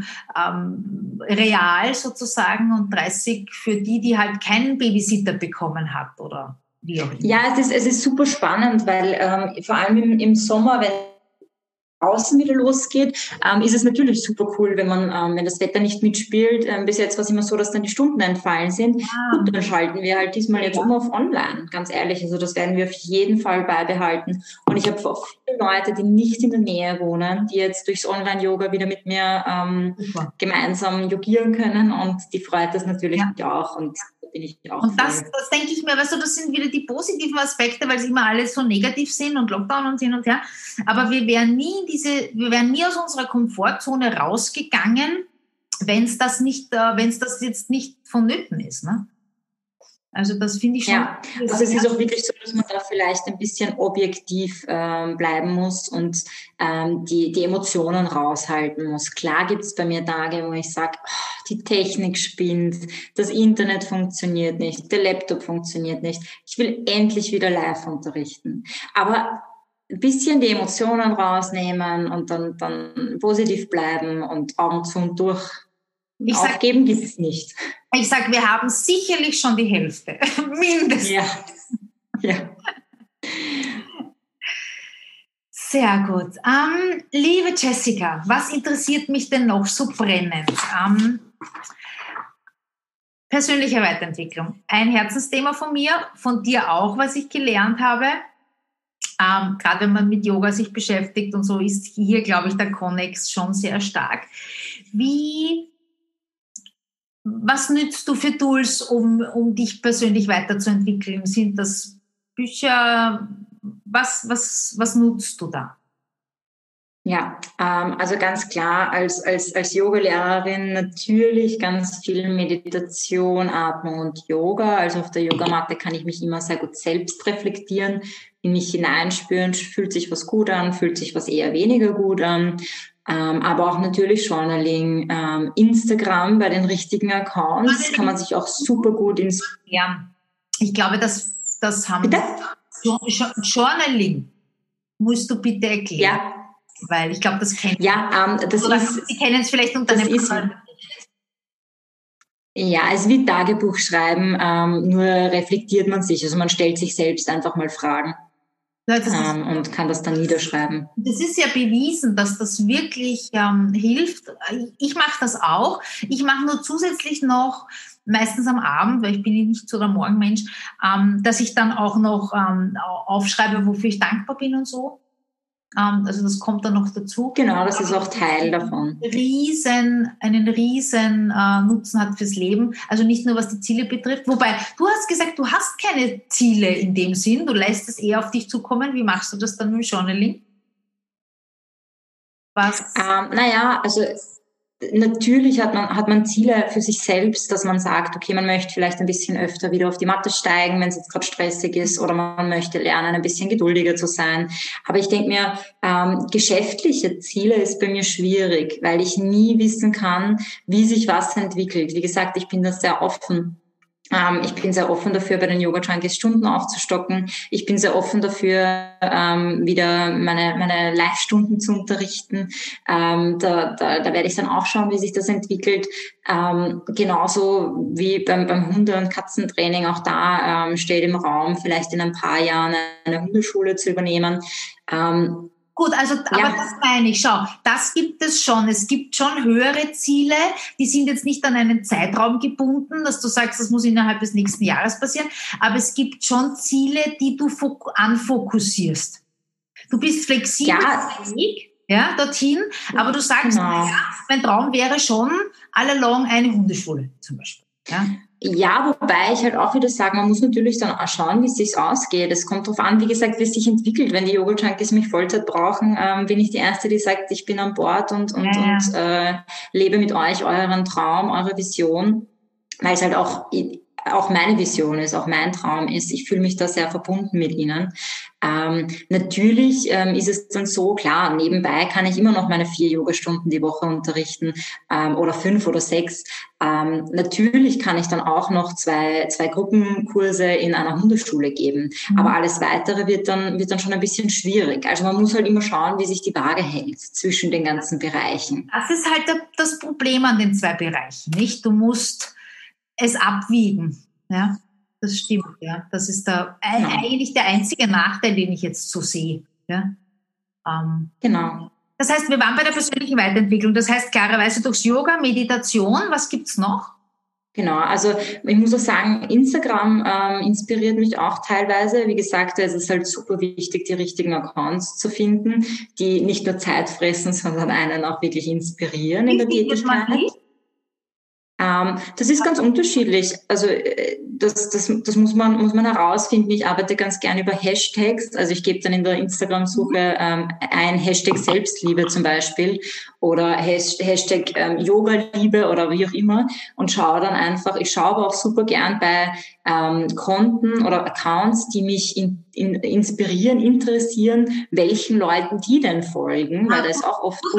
real sozusagen und 30 für die halt keinen Babysitter bekommen hat oder wie auch immer. Ja, es ist super spannend, weil vor allem im Sommer, wenn außen wieder losgeht, ist es natürlich super cool, wenn das Wetter nicht mitspielt. Bis jetzt war es immer so, dass dann die Stunden entfallen sind. Gut, dann schalten wir halt diesmal jetzt auf online, ganz ehrlich. Also das werden wir auf jeden Fall beibehalten. Und ich habe auch viele Leute, die nicht in der Nähe wohnen, die jetzt durchs Online-Yoga wieder mit mir gemeinsam yogieren können, und die freut das natürlich auch. Und bin ich auch. Und das denke ich mir, weißt du, das sind wieder die positiven Aspekte, weil es immer alles so negativ sind und Lockdown und hin und her. Aber wir wären nie aus unserer Komfortzone rausgegangen, wenn es das jetzt nicht vonnöten ist, ne? Also das finde ich schon. Ja, also es ist auch wirklich so, dass man da vielleicht ein bisschen objektiv bleiben muss und die Emotionen raushalten muss. Klar gibt es bei mir Tage, wo ich sage, die Technik spinnt, das Internet funktioniert nicht, der Laptop funktioniert nicht. Ich will endlich wieder live unterrichten. Aber ein bisschen die Emotionen rausnehmen und dann positiv bleiben und Augen zu und durch. Aufgeben gibt es nicht. Ich sage, wir haben sicherlich schon die Hälfte. Mindestens. Ja. Sehr gut. Liebe Jessica, was interessiert mich denn noch so brennend? Persönliche Weiterentwicklung. Ein Herzensthema von mir, von dir auch, was ich gelernt habe. Gerade wenn man mit Yoga sich beschäftigt und so, ist hier, glaube ich, der Connex schon sehr stark. Was nützt du für Tools, um dich persönlich weiterzuentwickeln? Sind das Bücher? Was nutzt du da? Ja, also ganz klar, als Yogalehrerin natürlich ganz viel Meditation, Atmung und Yoga. Also auf der Yogamatte kann ich mich immer sehr gut selbst reflektieren, in mich hineinspüren, fühlt sich was gut an, fühlt sich was eher weniger gut an. Aber auch natürlich Journaling, Instagram bei den richtigen Accounts kann man sich auch super gut inspirieren. Ja, ich glaube, das haben wir. Journaling musst du bitte erklären. Ja. Weil ich glaube, das kennen Sie kennen es vielleicht unter einem Namen. Ja, es ist wie Tagebuch schreiben, nur reflektiert man sich. Also man stellt sich selbst einfach mal Fragen. Und kann das dann niederschreiben. Das ist ja bewiesen, dass das wirklich hilft. Ich mache das auch. Ich mache nur zusätzlich noch meistens am Abend, weil ich bin nicht so der Morgenmensch, dass ich dann auch noch aufschreibe, wofür ich dankbar bin und so. Also das kommt dann noch dazu. Genau, das ist auch Teil davon. Einen riesen Nutzen hat fürs Leben. Also nicht nur, was die Ziele betrifft. Wobei, du hast gesagt, du hast keine Ziele in dem Sinn. Du lässt es eher auf dich zukommen. Wie machst du das dann mit dem Journaling? Was? Also natürlich hat man Ziele für sich selbst, dass man sagt, okay, man möchte vielleicht ein bisschen öfter wieder auf die Matte steigen, wenn es jetzt gerade stressig ist, oder man möchte lernen, ein bisschen geduldiger zu sein. Aber ich denke mir, geschäftliche Ziele ist bei mir schwierig, weil ich nie wissen kann, wie sich was entwickelt. Wie gesagt, ich bin da sehr offen. Ich bin sehr offen dafür, bei den Yoga Junkies Stunden aufzustocken. Ich bin sehr offen dafür, wieder meine Live-Stunden zu unterrichten. Da werde ich dann auch schauen, wie sich das entwickelt. Genauso wie beim Hunde- und Katzentraining. Auch da steht im Raum, vielleicht in ein paar Jahren eine Hundeschule zu übernehmen. Gut, also, aber das meine ich. Schau, das gibt es schon. Es gibt schon höhere Ziele, die sind jetzt nicht an einen Zeitraum gebunden, dass du sagst, das muss innerhalb des nächsten Jahres passieren, aber es gibt schon Ziele, die du anfokussierst. Du bist flexibel dorthin, aber du sagst, mein Traum wäre schon all along eine Hundeschule zum Beispiel. Ja, wobei ich halt auch wieder sage, man muss natürlich dann auch schauen, wie es sich ausgeht. Es kommt darauf an, wie gesagt, wie es sich entwickelt. Wenn die Yoga Junkies mich Vollzeit brauchen, bin ich die Erste, die sagt, ich bin an Bord und lebe mit euch euren Traum, eure Vision, weil es halt auch meine Vision ist, auch mein Traum ist. Ich fühle mich da sehr verbunden mit ihnen. Natürlich ist es dann so, klar, nebenbei kann ich immer noch meine 4 Yogastunden die Woche unterrichten oder 5 oder 6. Natürlich kann ich dann auch noch zwei Gruppenkurse in einer Hundeschule geben. Aber alles Weitere wird dann schon ein bisschen schwierig. Also man muss halt immer schauen, wie sich die Waage hält zwischen den ganzen Bereichen. Das ist halt das Problem an den 2 Bereichen, nicht? Du musst es abwiegen, ja. Das stimmt, ja. Das ist eigentlich der einzige Nachteil, den ich jetzt so sehe. Ja? Genau. Das heißt, wir waren bei der persönlichen Weiterentwicklung. Das heißt, klarerweise durchs Yoga, Meditation, was gibt's noch? Genau, also ich muss auch sagen, Instagram inspiriert mich auch teilweise. Wie gesagt, es ist halt super wichtig, die richtigen Accounts zu finden, die nicht nur Zeit fressen, sondern einen auch wirklich inspirieren in der Tätigkeit. Das ist ganz unterschiedlich. Also das muss man herausfinden. Ich arbeite ganz gern über Hashtags. Also ich gebe dann in der Instagram-Suche ein Hashtag Selbstliebe zum Beispiel oder Hashtag Yoga-Liebe oder wie auch immer und schaue dann einfach. Ich schaue aber auch super gern bei Konten oder Accounts, die mich inspirieren, interessieren, welchen Leuten die denn folgen, weil da ist auch oft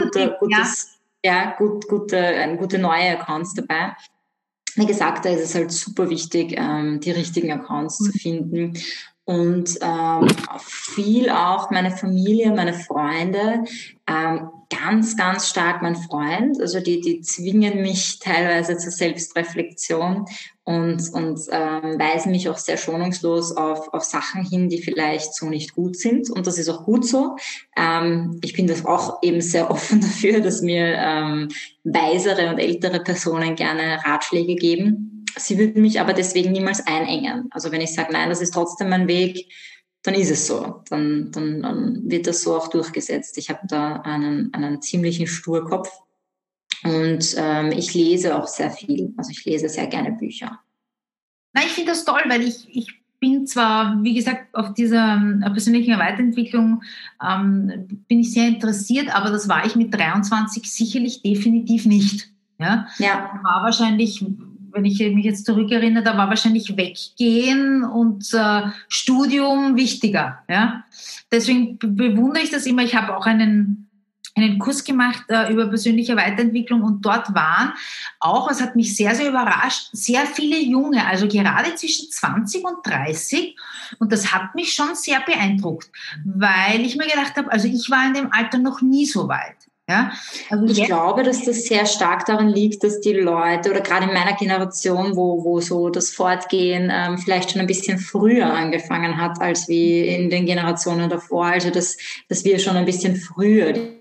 gute neue Accounts dabei. Wie gesagt, da ist es halt super wichtig, die richtigen Accounts zu finden. Und viel auch meine Familie, meine Freunde, ganz, ganz stark mein Freund. Also die zwingen mich teilweise zur Selbstreflexion und weisen mich auch sehr schonungslos auf Sachen hin, die vielleicht so nicht gut sind. Und das ist auch gut so. Ich bin das auch eben sehr offen dafür, dass mir weisere und ältere Personen gerne Ratschläge geben. Sie würden mich aber deswegen niemals einengen. Also wenn ich sage, nein, das ist trotzdem mein Weg, dann ist es so. Dann wird das so auch durchgesetzt. Ich habe da einen ziemlichen Sturkopf und ich lese auch sehr viel. Also ich lese sehr gerne Bücher. Nein, ich finde das toll, weil ich bin zwar, wie gesagt, auf dieser persönlichen Weiterentwicklung bin ich sehr interessiert, aber das war ich mit 23 sicherlich definitiv nicht. Ja. War wahrscheinlich, wenn ich mich jetzt zurückerinnere, da war wahrscheinlich Weggehen und Studium wichtiger. Ja? Deswegen bewundere ich das immer. Ich habe auch einen Kurs gemacht über persönliche Weiterentwicklung und dort waren auch, es hat mich sehr, sehr überrascht, sehr viele Junge, also gerade zwischen 20 und 30 und das hat mich schon sehr beeindruckt, weil ich mir gedacht habe, also ich war in dem Alter noch nie so weit. Ja, also ich glaube, dass das sehr stark daran liegt, dass die Leute oder gerade in meiner Generation, wo so das Fortgehen vielleicht schon ein bisschen früher angefangen hat, als wie in den Generationen davor, also dass wir schon ein bisschen früher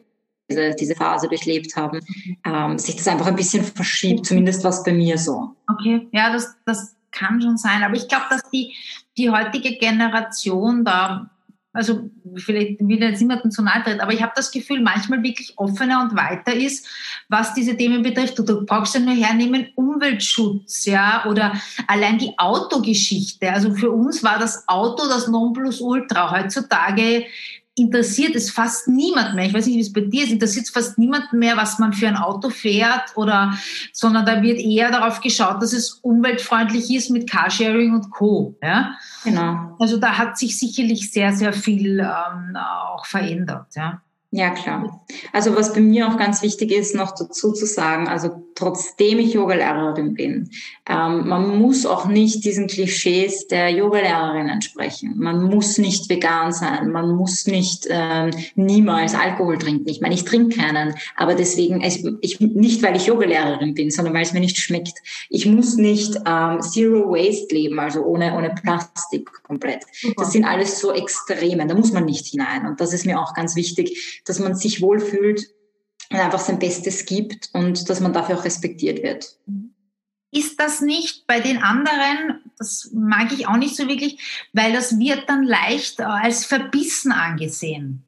diese Phase durchlebt haben, sich das einfach ein bisschen verschiebt, zumindest was bei mir so. Okay, ja, das kann schon sein. Aber ich glaube, dass die heutige Generation da, also vielleicht will jetzt niemandem zu nahe treten, aber ich habe das Gefühl, manchmal wirklich offener und weiter ist, was diese Themen betrifft. Du brauchst ja nur hernehmen, Umweltschutz, ja, oder allein die Autogeschichte. Also für uns war das Auto das Nonplusultra. Heutzutage interessiert es fast niemand mehr. Ich weiß nicht, wie es bei dir ist. Interessiert es fast niemand mehr, was man für ein Auto fährt, sondern da wird eher darauf geschaut, dass es umweltfreundlich ist mit Carsharing und Co. Ja? Genau. Also da hat sich sicherlich sehr, sehr viel auch verändert. Ja. Ja, klar. Also was bei mir auch ganz wichtig ist, noch dazu zu sagen, also trotzdem ich Yogalehrerin bin, man muss auch nicht diesen Klischees der Yogalehrerin entsprechen. Man muss nicht vegan sein, man muss nicht niemals Alkohol trinken. Ich meine, ich trinke keinen, aber deswegen, nicht weil ich Yogalehrerin bin, sondern weil es mir nicht schmeckt. Ich muss nicht Zero Waste leben, also ohne Plastik komplett. Das sind alles so Extreme, da muss man nicht hinein. Und das ist mir auch ganz wichtig, dass man sich wohlfühlt und einfach sein Bestes gibt und dass man dafür auch respektiert wird. Ist das nicht bei den anderen, das mag ich auch nicht so wirklich, weil das wird dann leicht als verbissen angesehen.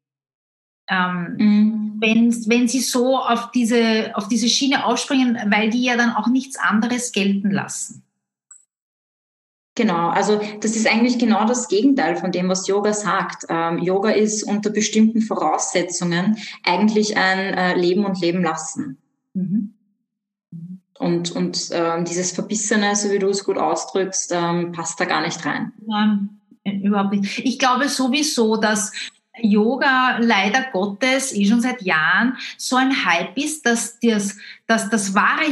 Wenn sie so auf diese Schiene aufspringen, weil die ja dann auch nichts anderes gelten lassen. Genau, also das ist eigentlich genau das Gegenteil von dem, was Yoga sagt. Yoga ist unter bestimmten Voraussetzungen eigentlich ein Leben und Leben lassen. Mhm. Und dieses Verbissene, so wie du es gut ausdrückst, passt da gar nicht rein. Nein, überhaupt nicht. Ich glaube sowieso, dass Yoga leider Gottes schon seit Jahren so ein Hype ist, dass das wahre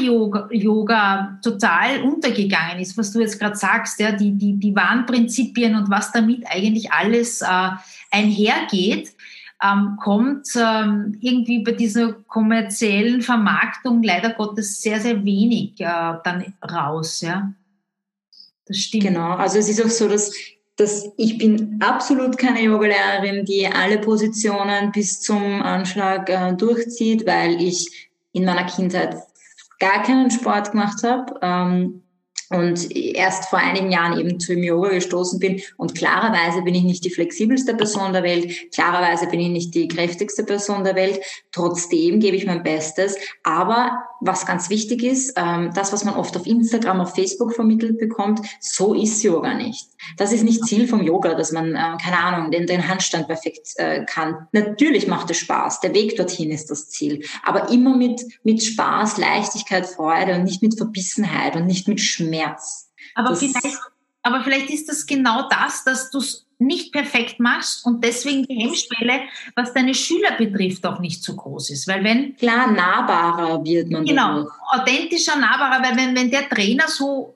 Yoga total untergegangen ist, was du jetzt gerade sagst, ja, die wahren Prinzipien und was damit eigentlich alles einhergeht, kommt irgendwie bei dieser kommerziellen Vermarktung leider Gottes sehr, sehr wenig dann raus. Ja. Das stimmt. Genau, also es ist auch so, dass ich bin absolut keine Yogalehrerin, die alle Positionen bis zum Anschlag durchzieht, weil ich in meiner Kindheit gar keinen Sport gemacht habe und erst vor einigen Jahren eben zu dem Yoga gestoßen bin. Und klarerweise bin ich nicht die flexibelste Person der Welt, klarerweise bin ich nicht die kräftigste Person der Welt. Trotzdem gebe ich mein Bestes. Aber was ganz wichtig ist, das, was man oft auf Instagram, auf Facebook vermittelt bekommt, so ist Yoga nicht. Das ist nicht Ziel vom Yoga, dass man, keine Ahnung, den Handstand perfekt kann. Natürlich macht es Spaß, der Weg dorthin ist das Ziel. Aber immer mit Spaß, Leichtigkeit, Freude und nicht mit Verbissenheit und nicht mit Schmerz. Aber vielleicht ist das genau das, dass du es nicht perfekt machst und deswegen die Hemmschwelle, was deine Schüler betrifft, auch nicht so groß ist. Weil wenn... Klar, nahbarer wird man. Genau, dadurch. Authentischer, nahbarer, weil wenn der Trainer so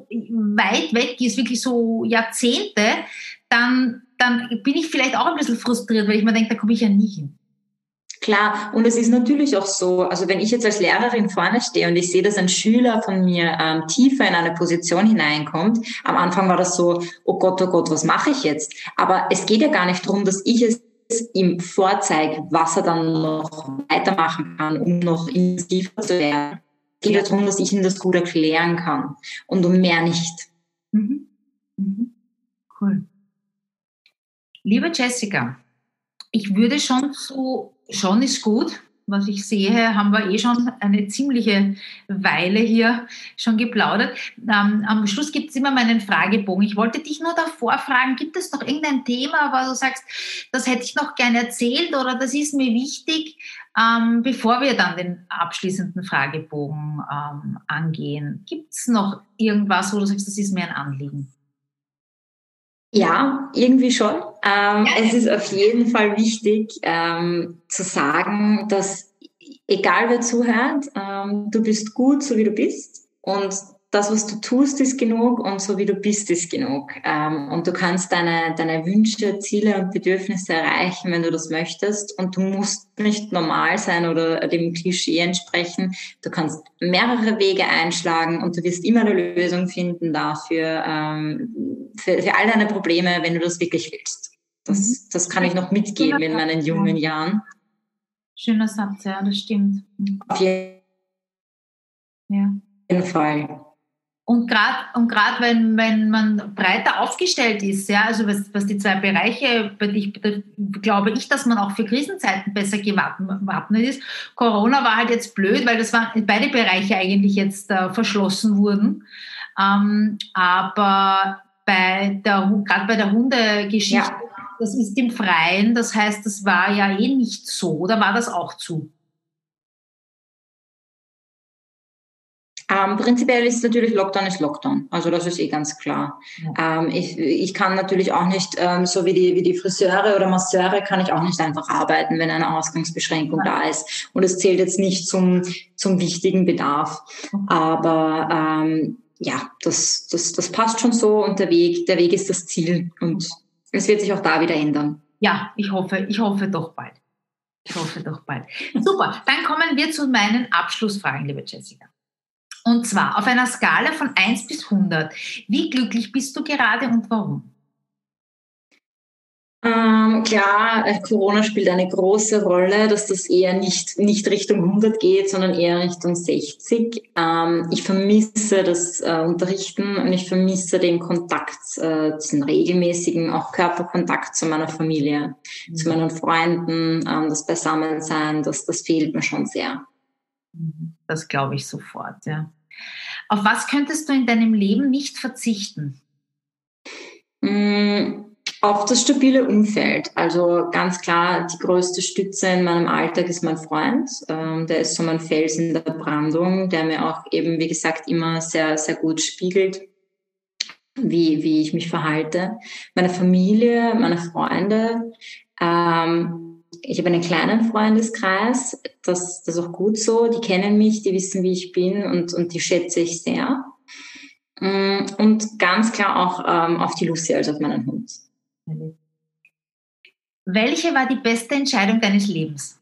weit weg ist, wirklich so Jahrzehnte, dann bin ich vielleicht auch ein bisschen frustriert, weil ich mir denke, da komme ich ja nie hin. Klar, und es ist natürlich auch so, also wenn ich jetzt als Lehrerin vorne stehe und ich sehe, dass ein Schüler von mir tiefer in eine Position hineinkommt, am Anfang war das so, oh Gott, was mache ich jetzt? Aber es geht ja gar nicht darum, dass ich es ihm vorzeige, was er dann noch weitermachen kann, um noch intensiver zu werden. Es geht ja darum, dass ich ihm das gut erklären kann und um mehr nicht. Mhm. Mhm. Cool. Liebe Jessica, ich würde schon ist gut. Was ich sehe, haben wir schon eine ziemliche Weile hier schon geplaudert. Am Schluss gibt es immer meinen Fragebogen. Ich wollte dich nur davor fragen, gibt es noch irgendein Thema, wo du sagst, das hätte ich noch gerne erzählt oder das ist mir wichtig, bevor wir dann den abschließenden Fragebogen angehen? Gibt es noch irgendwas, wo du sagst, das ist mir ein Anliegen? Ja, irgendwie schon. Es ist auf jeden Fall wichtig zu sagen, dass egal wer zuhört, du bist gut, so wie du bist und das, was du tust, ist genug und so wie du bist, ist genug. Und du kannst deine Wünsche, Ziele und Bedürfnisse erreichen, wenn du das möchtest. Und du musst nicht normal sein oder dem Klischee entsprechen. Du kannst mehrere Wege einschlagen und du wirst immer eine Lösung finden dafür, für all deine Probleme, wenn du das wirklich willst. Das kann ich noch mitgeben in meinen jungen Jahren. Schöner Satz, ja, das stimmt. Auf jeden Fall. Und gerade wenn man breiter aufgestellt ist, ja, also was die zwei Bereiche glaube ich, dass man auch für Krisenzeiten besser gewappnet ist. Corona war halt jetzt blöd, weil beide Bereiche eigentlich jetzt verschlossen wurden. Aber gerade bei der Hundegeschichte, das ist im Freien, das heißt, das war ja nicht so, oder war das auch zu? Prinzipiell ist natürlich Lockdown. Also das ist ganz klar. Ja. Ich kann natürlich auch nicht, so wie die Friseure oder Masseure, kann ich auch nicht einfach arbeiten, wenn eine Ausgangsbeschränkung da ist. Und es zählt jetzt nicht zum wichtigen Bedarf. Aber das passt schon so und der Weg ist das Ziel. Und es wird sich auch da wieder ändern. Ja, ich hoffe doch bald. Super, dann kommen wir zu meinen Abschlussfragen, liebe Jessica. Und zwar auf einer Skala von 1 bis 100. Wie glücklich bist du gerade und warum? Klar, Corona spielt eine große Rolle, dass das eher nicht Richtung 100 geht, sondern eher Richtung 60. Ich vermisse das Unterrichten und ich vermisse den Kontakt, diesen regelmäßigen, auch Körperkontakt zu meiner Familie, zu meinen Freunden, das Beisammensein, das fehlt mir schon sehr. Das glaube ich sofort, ja. Auf was könntest du in deinem Leben nicht verzichten? Auf das stabile Umfeld. Also ganz klar, die größte Stütze in meinem Alltag ist mein Freund. Der ist so mein Fels in der Brandung, der mir auch eben, wie gesagt, immer sehr, sehr gut spiegelt, wie ich mich verhalte. Meine Familie, meine Freunde. Ich habe einen kleinen Freundeskreis, das ist auch gut so. Die kennen mich, die wissen, wie ich bin und die schätze ich sehr. Und ganz klar auch auf die Lucy, also auf meinen Hund. Welche war die beste Entscheidung deines Lebens?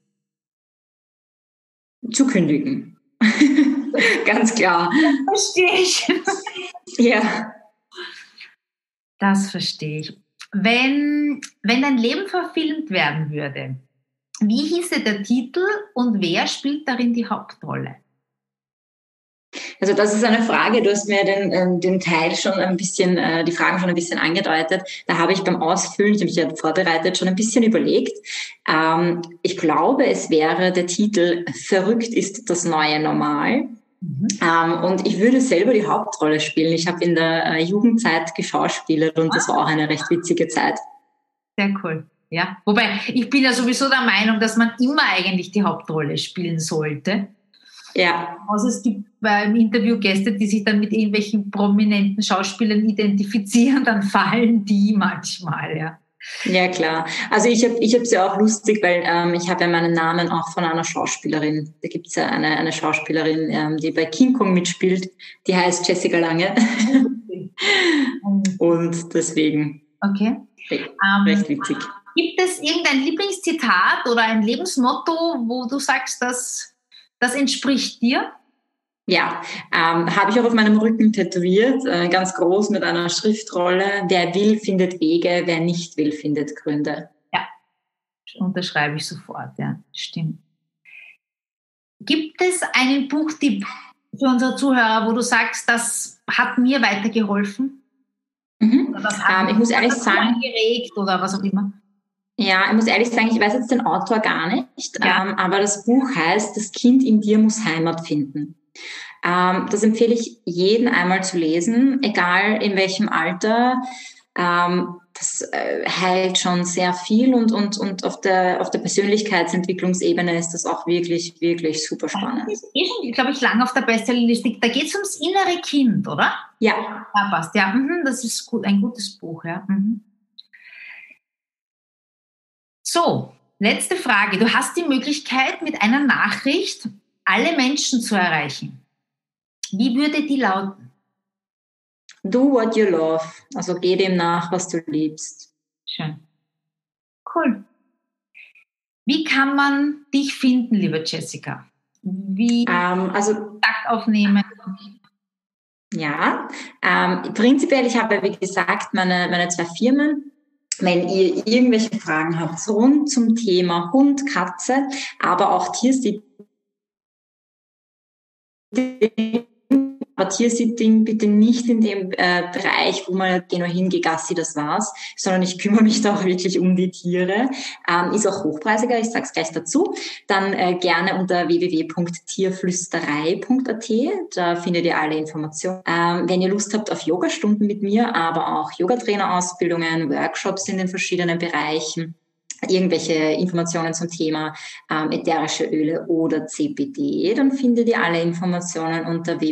Zu kündigen. Ganz klar. Das verstehe ich. Ja. Das verstehe ich. Wenn dein Leben verfilmt werden würde, wie hieße der Titel und wer spielt darin die Hauptrolle? Also das ist eine Frage, du hast mir den Teil schon ein bisschen, die Fragen schon ein bisschen angedeutet. Da habe ich beim Ausfüllen, ich habe mich ja vorbereitet, schon ein bisschen überlegt. Ich glaube, es wäre der Titel Verrückt ist das neue Normal. Und ich würde selber die Hauptrolle spielen. Ich habe in der Jugendzeit geschauspielert und das war auch eine recht witzige Zeit. Sehr cool. Ja, wobei ich bin ja sowieso der Meinung, dass man immer eigentlich die Hauptrolle spielen sollte. Ja. Also es gibt im Interview Gäste, die sich dann mit irgendwelchen prominenten Schauspielern identifizieren, dann fallen die manchmal, ja. Ja, klar. Also ich habe es ja auch lustig, weil ich habe ja meinen Namen auch von einer Schauspielerin. Da gibt es ja eine Schauspielerin, die bei King Kong mitspielt, die heißt Jessica Lange. Und deswegen recht witzig. Gibt es irgendein Lieblingszitat oder ein Lebensmotto, wo du sagst, das entspricht dir? Ja, habe ich auch auf meinem Rücken tätowiert, ganz groß mit einer Schriftrolle. Wer will, findet Wege, wer nicht will, findet Gründe. Ja, unterschreibe ich sofort, ja, stimmt. Gibt es einen Buchtipp für unsere Zuhörer, wo du sagst, das hat mir weitergeholfen? Oder das hat ich muss ehrlich sagen, angeregt oder was auch immer? Ja, ich muss ehrlich sagen, ich weiß jetzt den Autor gar nicht, aber das Buch heißt, Das Kind in dir muss Heimat finden. Das empfehle ich jedem einmal zu lesen, egal in welchem Alter. Das heilt schon sehr viel und auf der Persönlichkeitsentwicklungsebene ist das auch wirklich, wirklich super spannend. Das ist schon, glaube ich, lange auf der Bestsellerliste. Da geht es ums innere Kind, oder? Ja. Ja, passt. Ja, das ist gut, ein gutes Buch, ja. So, letzte Frage. Du hast die Möglichkeit, mit einer Nachricht alle Menschen zu erreichen. Wie würde die lauten? Do what you love. Also geh dem nach, was du liebst. Schön. Cool. Wie kann man dich finden, liebe Jessica? Wie Kontakt aufnehmen? Ja, prinzipiell, ich habe, wie gesagt, meine 2 Firmen. wenn ihr irgendwelche Fragen habt rund zum Thema Hund, Katze, aber auch Tiersitting, aber Tiersitting bitte nicht in dem Bereich, wo man geh nur hin, geh Gassi, das war's, sondern ich kümmere mich da auch wirklich um die Tiere. Ist auch hochpreisiger, ich sag's gleich dazu. Dann gerne unter www.tierflüsterei.at, da findet ihr alle Informationen. Wenn ihr Lust habt auf Yogastunden mit mir, aber auch Yogatrainerausbildungen, Workshops in den verschiedenen Bereichen, irgendwelche Informationen zum Thema ätherische Öle oder CBD, dann findet ihr alle Informationen unter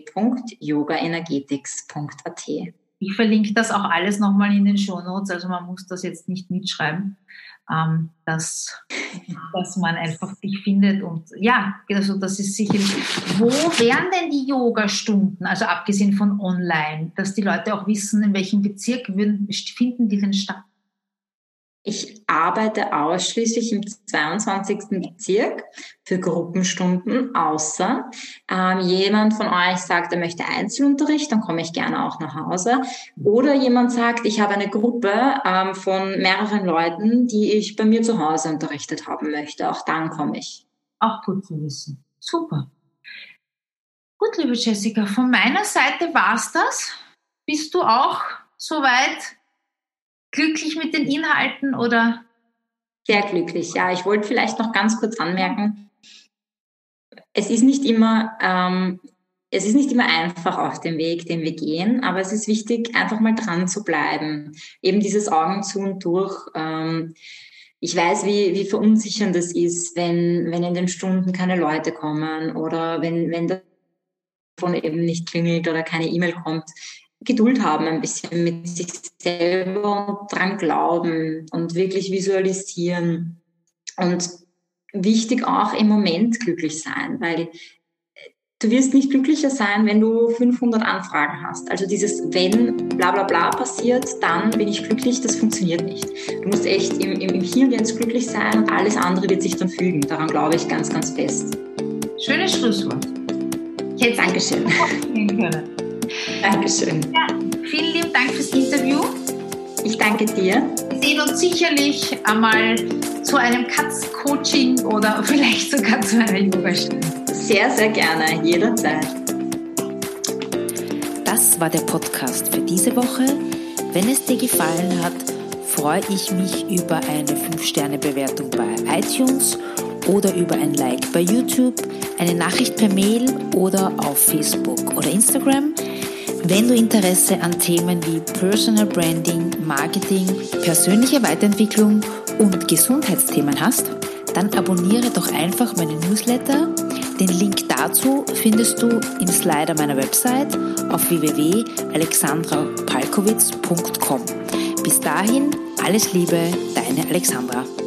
www.yogaenergetics.at. Ich verlinke das auch alles nochmal in den Shownotes, also man muss das jetzt nicht mitschreiben, dass man einfach dich findet. Und ja, also das ist sicherlich. Wo wären denn die Yogastunden, also abgesehen von online, dass die Leute auch wissen, in welchem Bezirk finden die denn statt? Ich arbeite ausschließlich im 22. Bezirk für Gruppenstunden, außer jemand von euch sagt, er möchte Einzelunterricht, dann komme ich gerne auch nach Hause. Oder jemand sagt, ich habe eine Gruppe von mehreren Leuten, die ich bei mir zu Hause unterrichtet haben möchte. Auch dann komme ich. Auch gut zu wissen. Super. Gut, liebe Jessica, von meiner Seite war's das. Bist du auch soweit glücklich mit den Inhalten oder? Sehr glücklich, ja. Ich wollte vielleicht noch ganz kurz anmerken, es ist nicht immer einfach auf dem Weg, den wir gehen, aber es ist wichtig, einfach mal dran zu bleiben. Eben dieses Augen zu und durch. Ich weiß, wie verunsichernd das ist, wenn in den Stunden keine Leute kommen oder wenn das Telefon eben nicht klingelt oder keine E-Mail kommt. Geduld haben ein bisschen mit sich selber und dran glauben und wirklich visualisieren. Und wichtig auch im Moment glücklich sein, weil du wirst nicht glücklicher sein, wenn du 500 Anfragen hast. Also dieses wenn bla bla bla passiert, dann bin ich glücklich, das funktioniert nicht. Du musst echt im Hier und Jetzt glücklich sein und alles andere wird sich dann fügen. Daran glaube ich ganz, ganz fest. Schönes Schlusswort. Ich hätte es Dankeschön. Können. Dankeschön. Ja, vielen lieben Dank fürs Interview. Ich danke dir. Wir sehen uns sicherlich einmal zu einem Katz-Coaching oder vielleicht sogar zu einer Yogastunde. Sehr, sehr gerne, jederzeit. Das war der Podcast für diese Woche. Wenn es dir gefallen hat, freue ich mich über eine 5-Sterne-Bewertung bei iTunes oder über ein Like bei YouTube, eine Nachricht per Mail oder auf Facebook oder Instagram. Wenn du Interesse an Themen wie Personal Branding, Marketing, persönliche Weiterentwicklung und Gesundheitsthemen hast, dann abonniere doch einfach meinen Newsletter. Den Link dazu findest du im Slider meiner Website auf www.alexandrapalkowitz.com. Bis dahin, alles Liebe, deine Alexandra.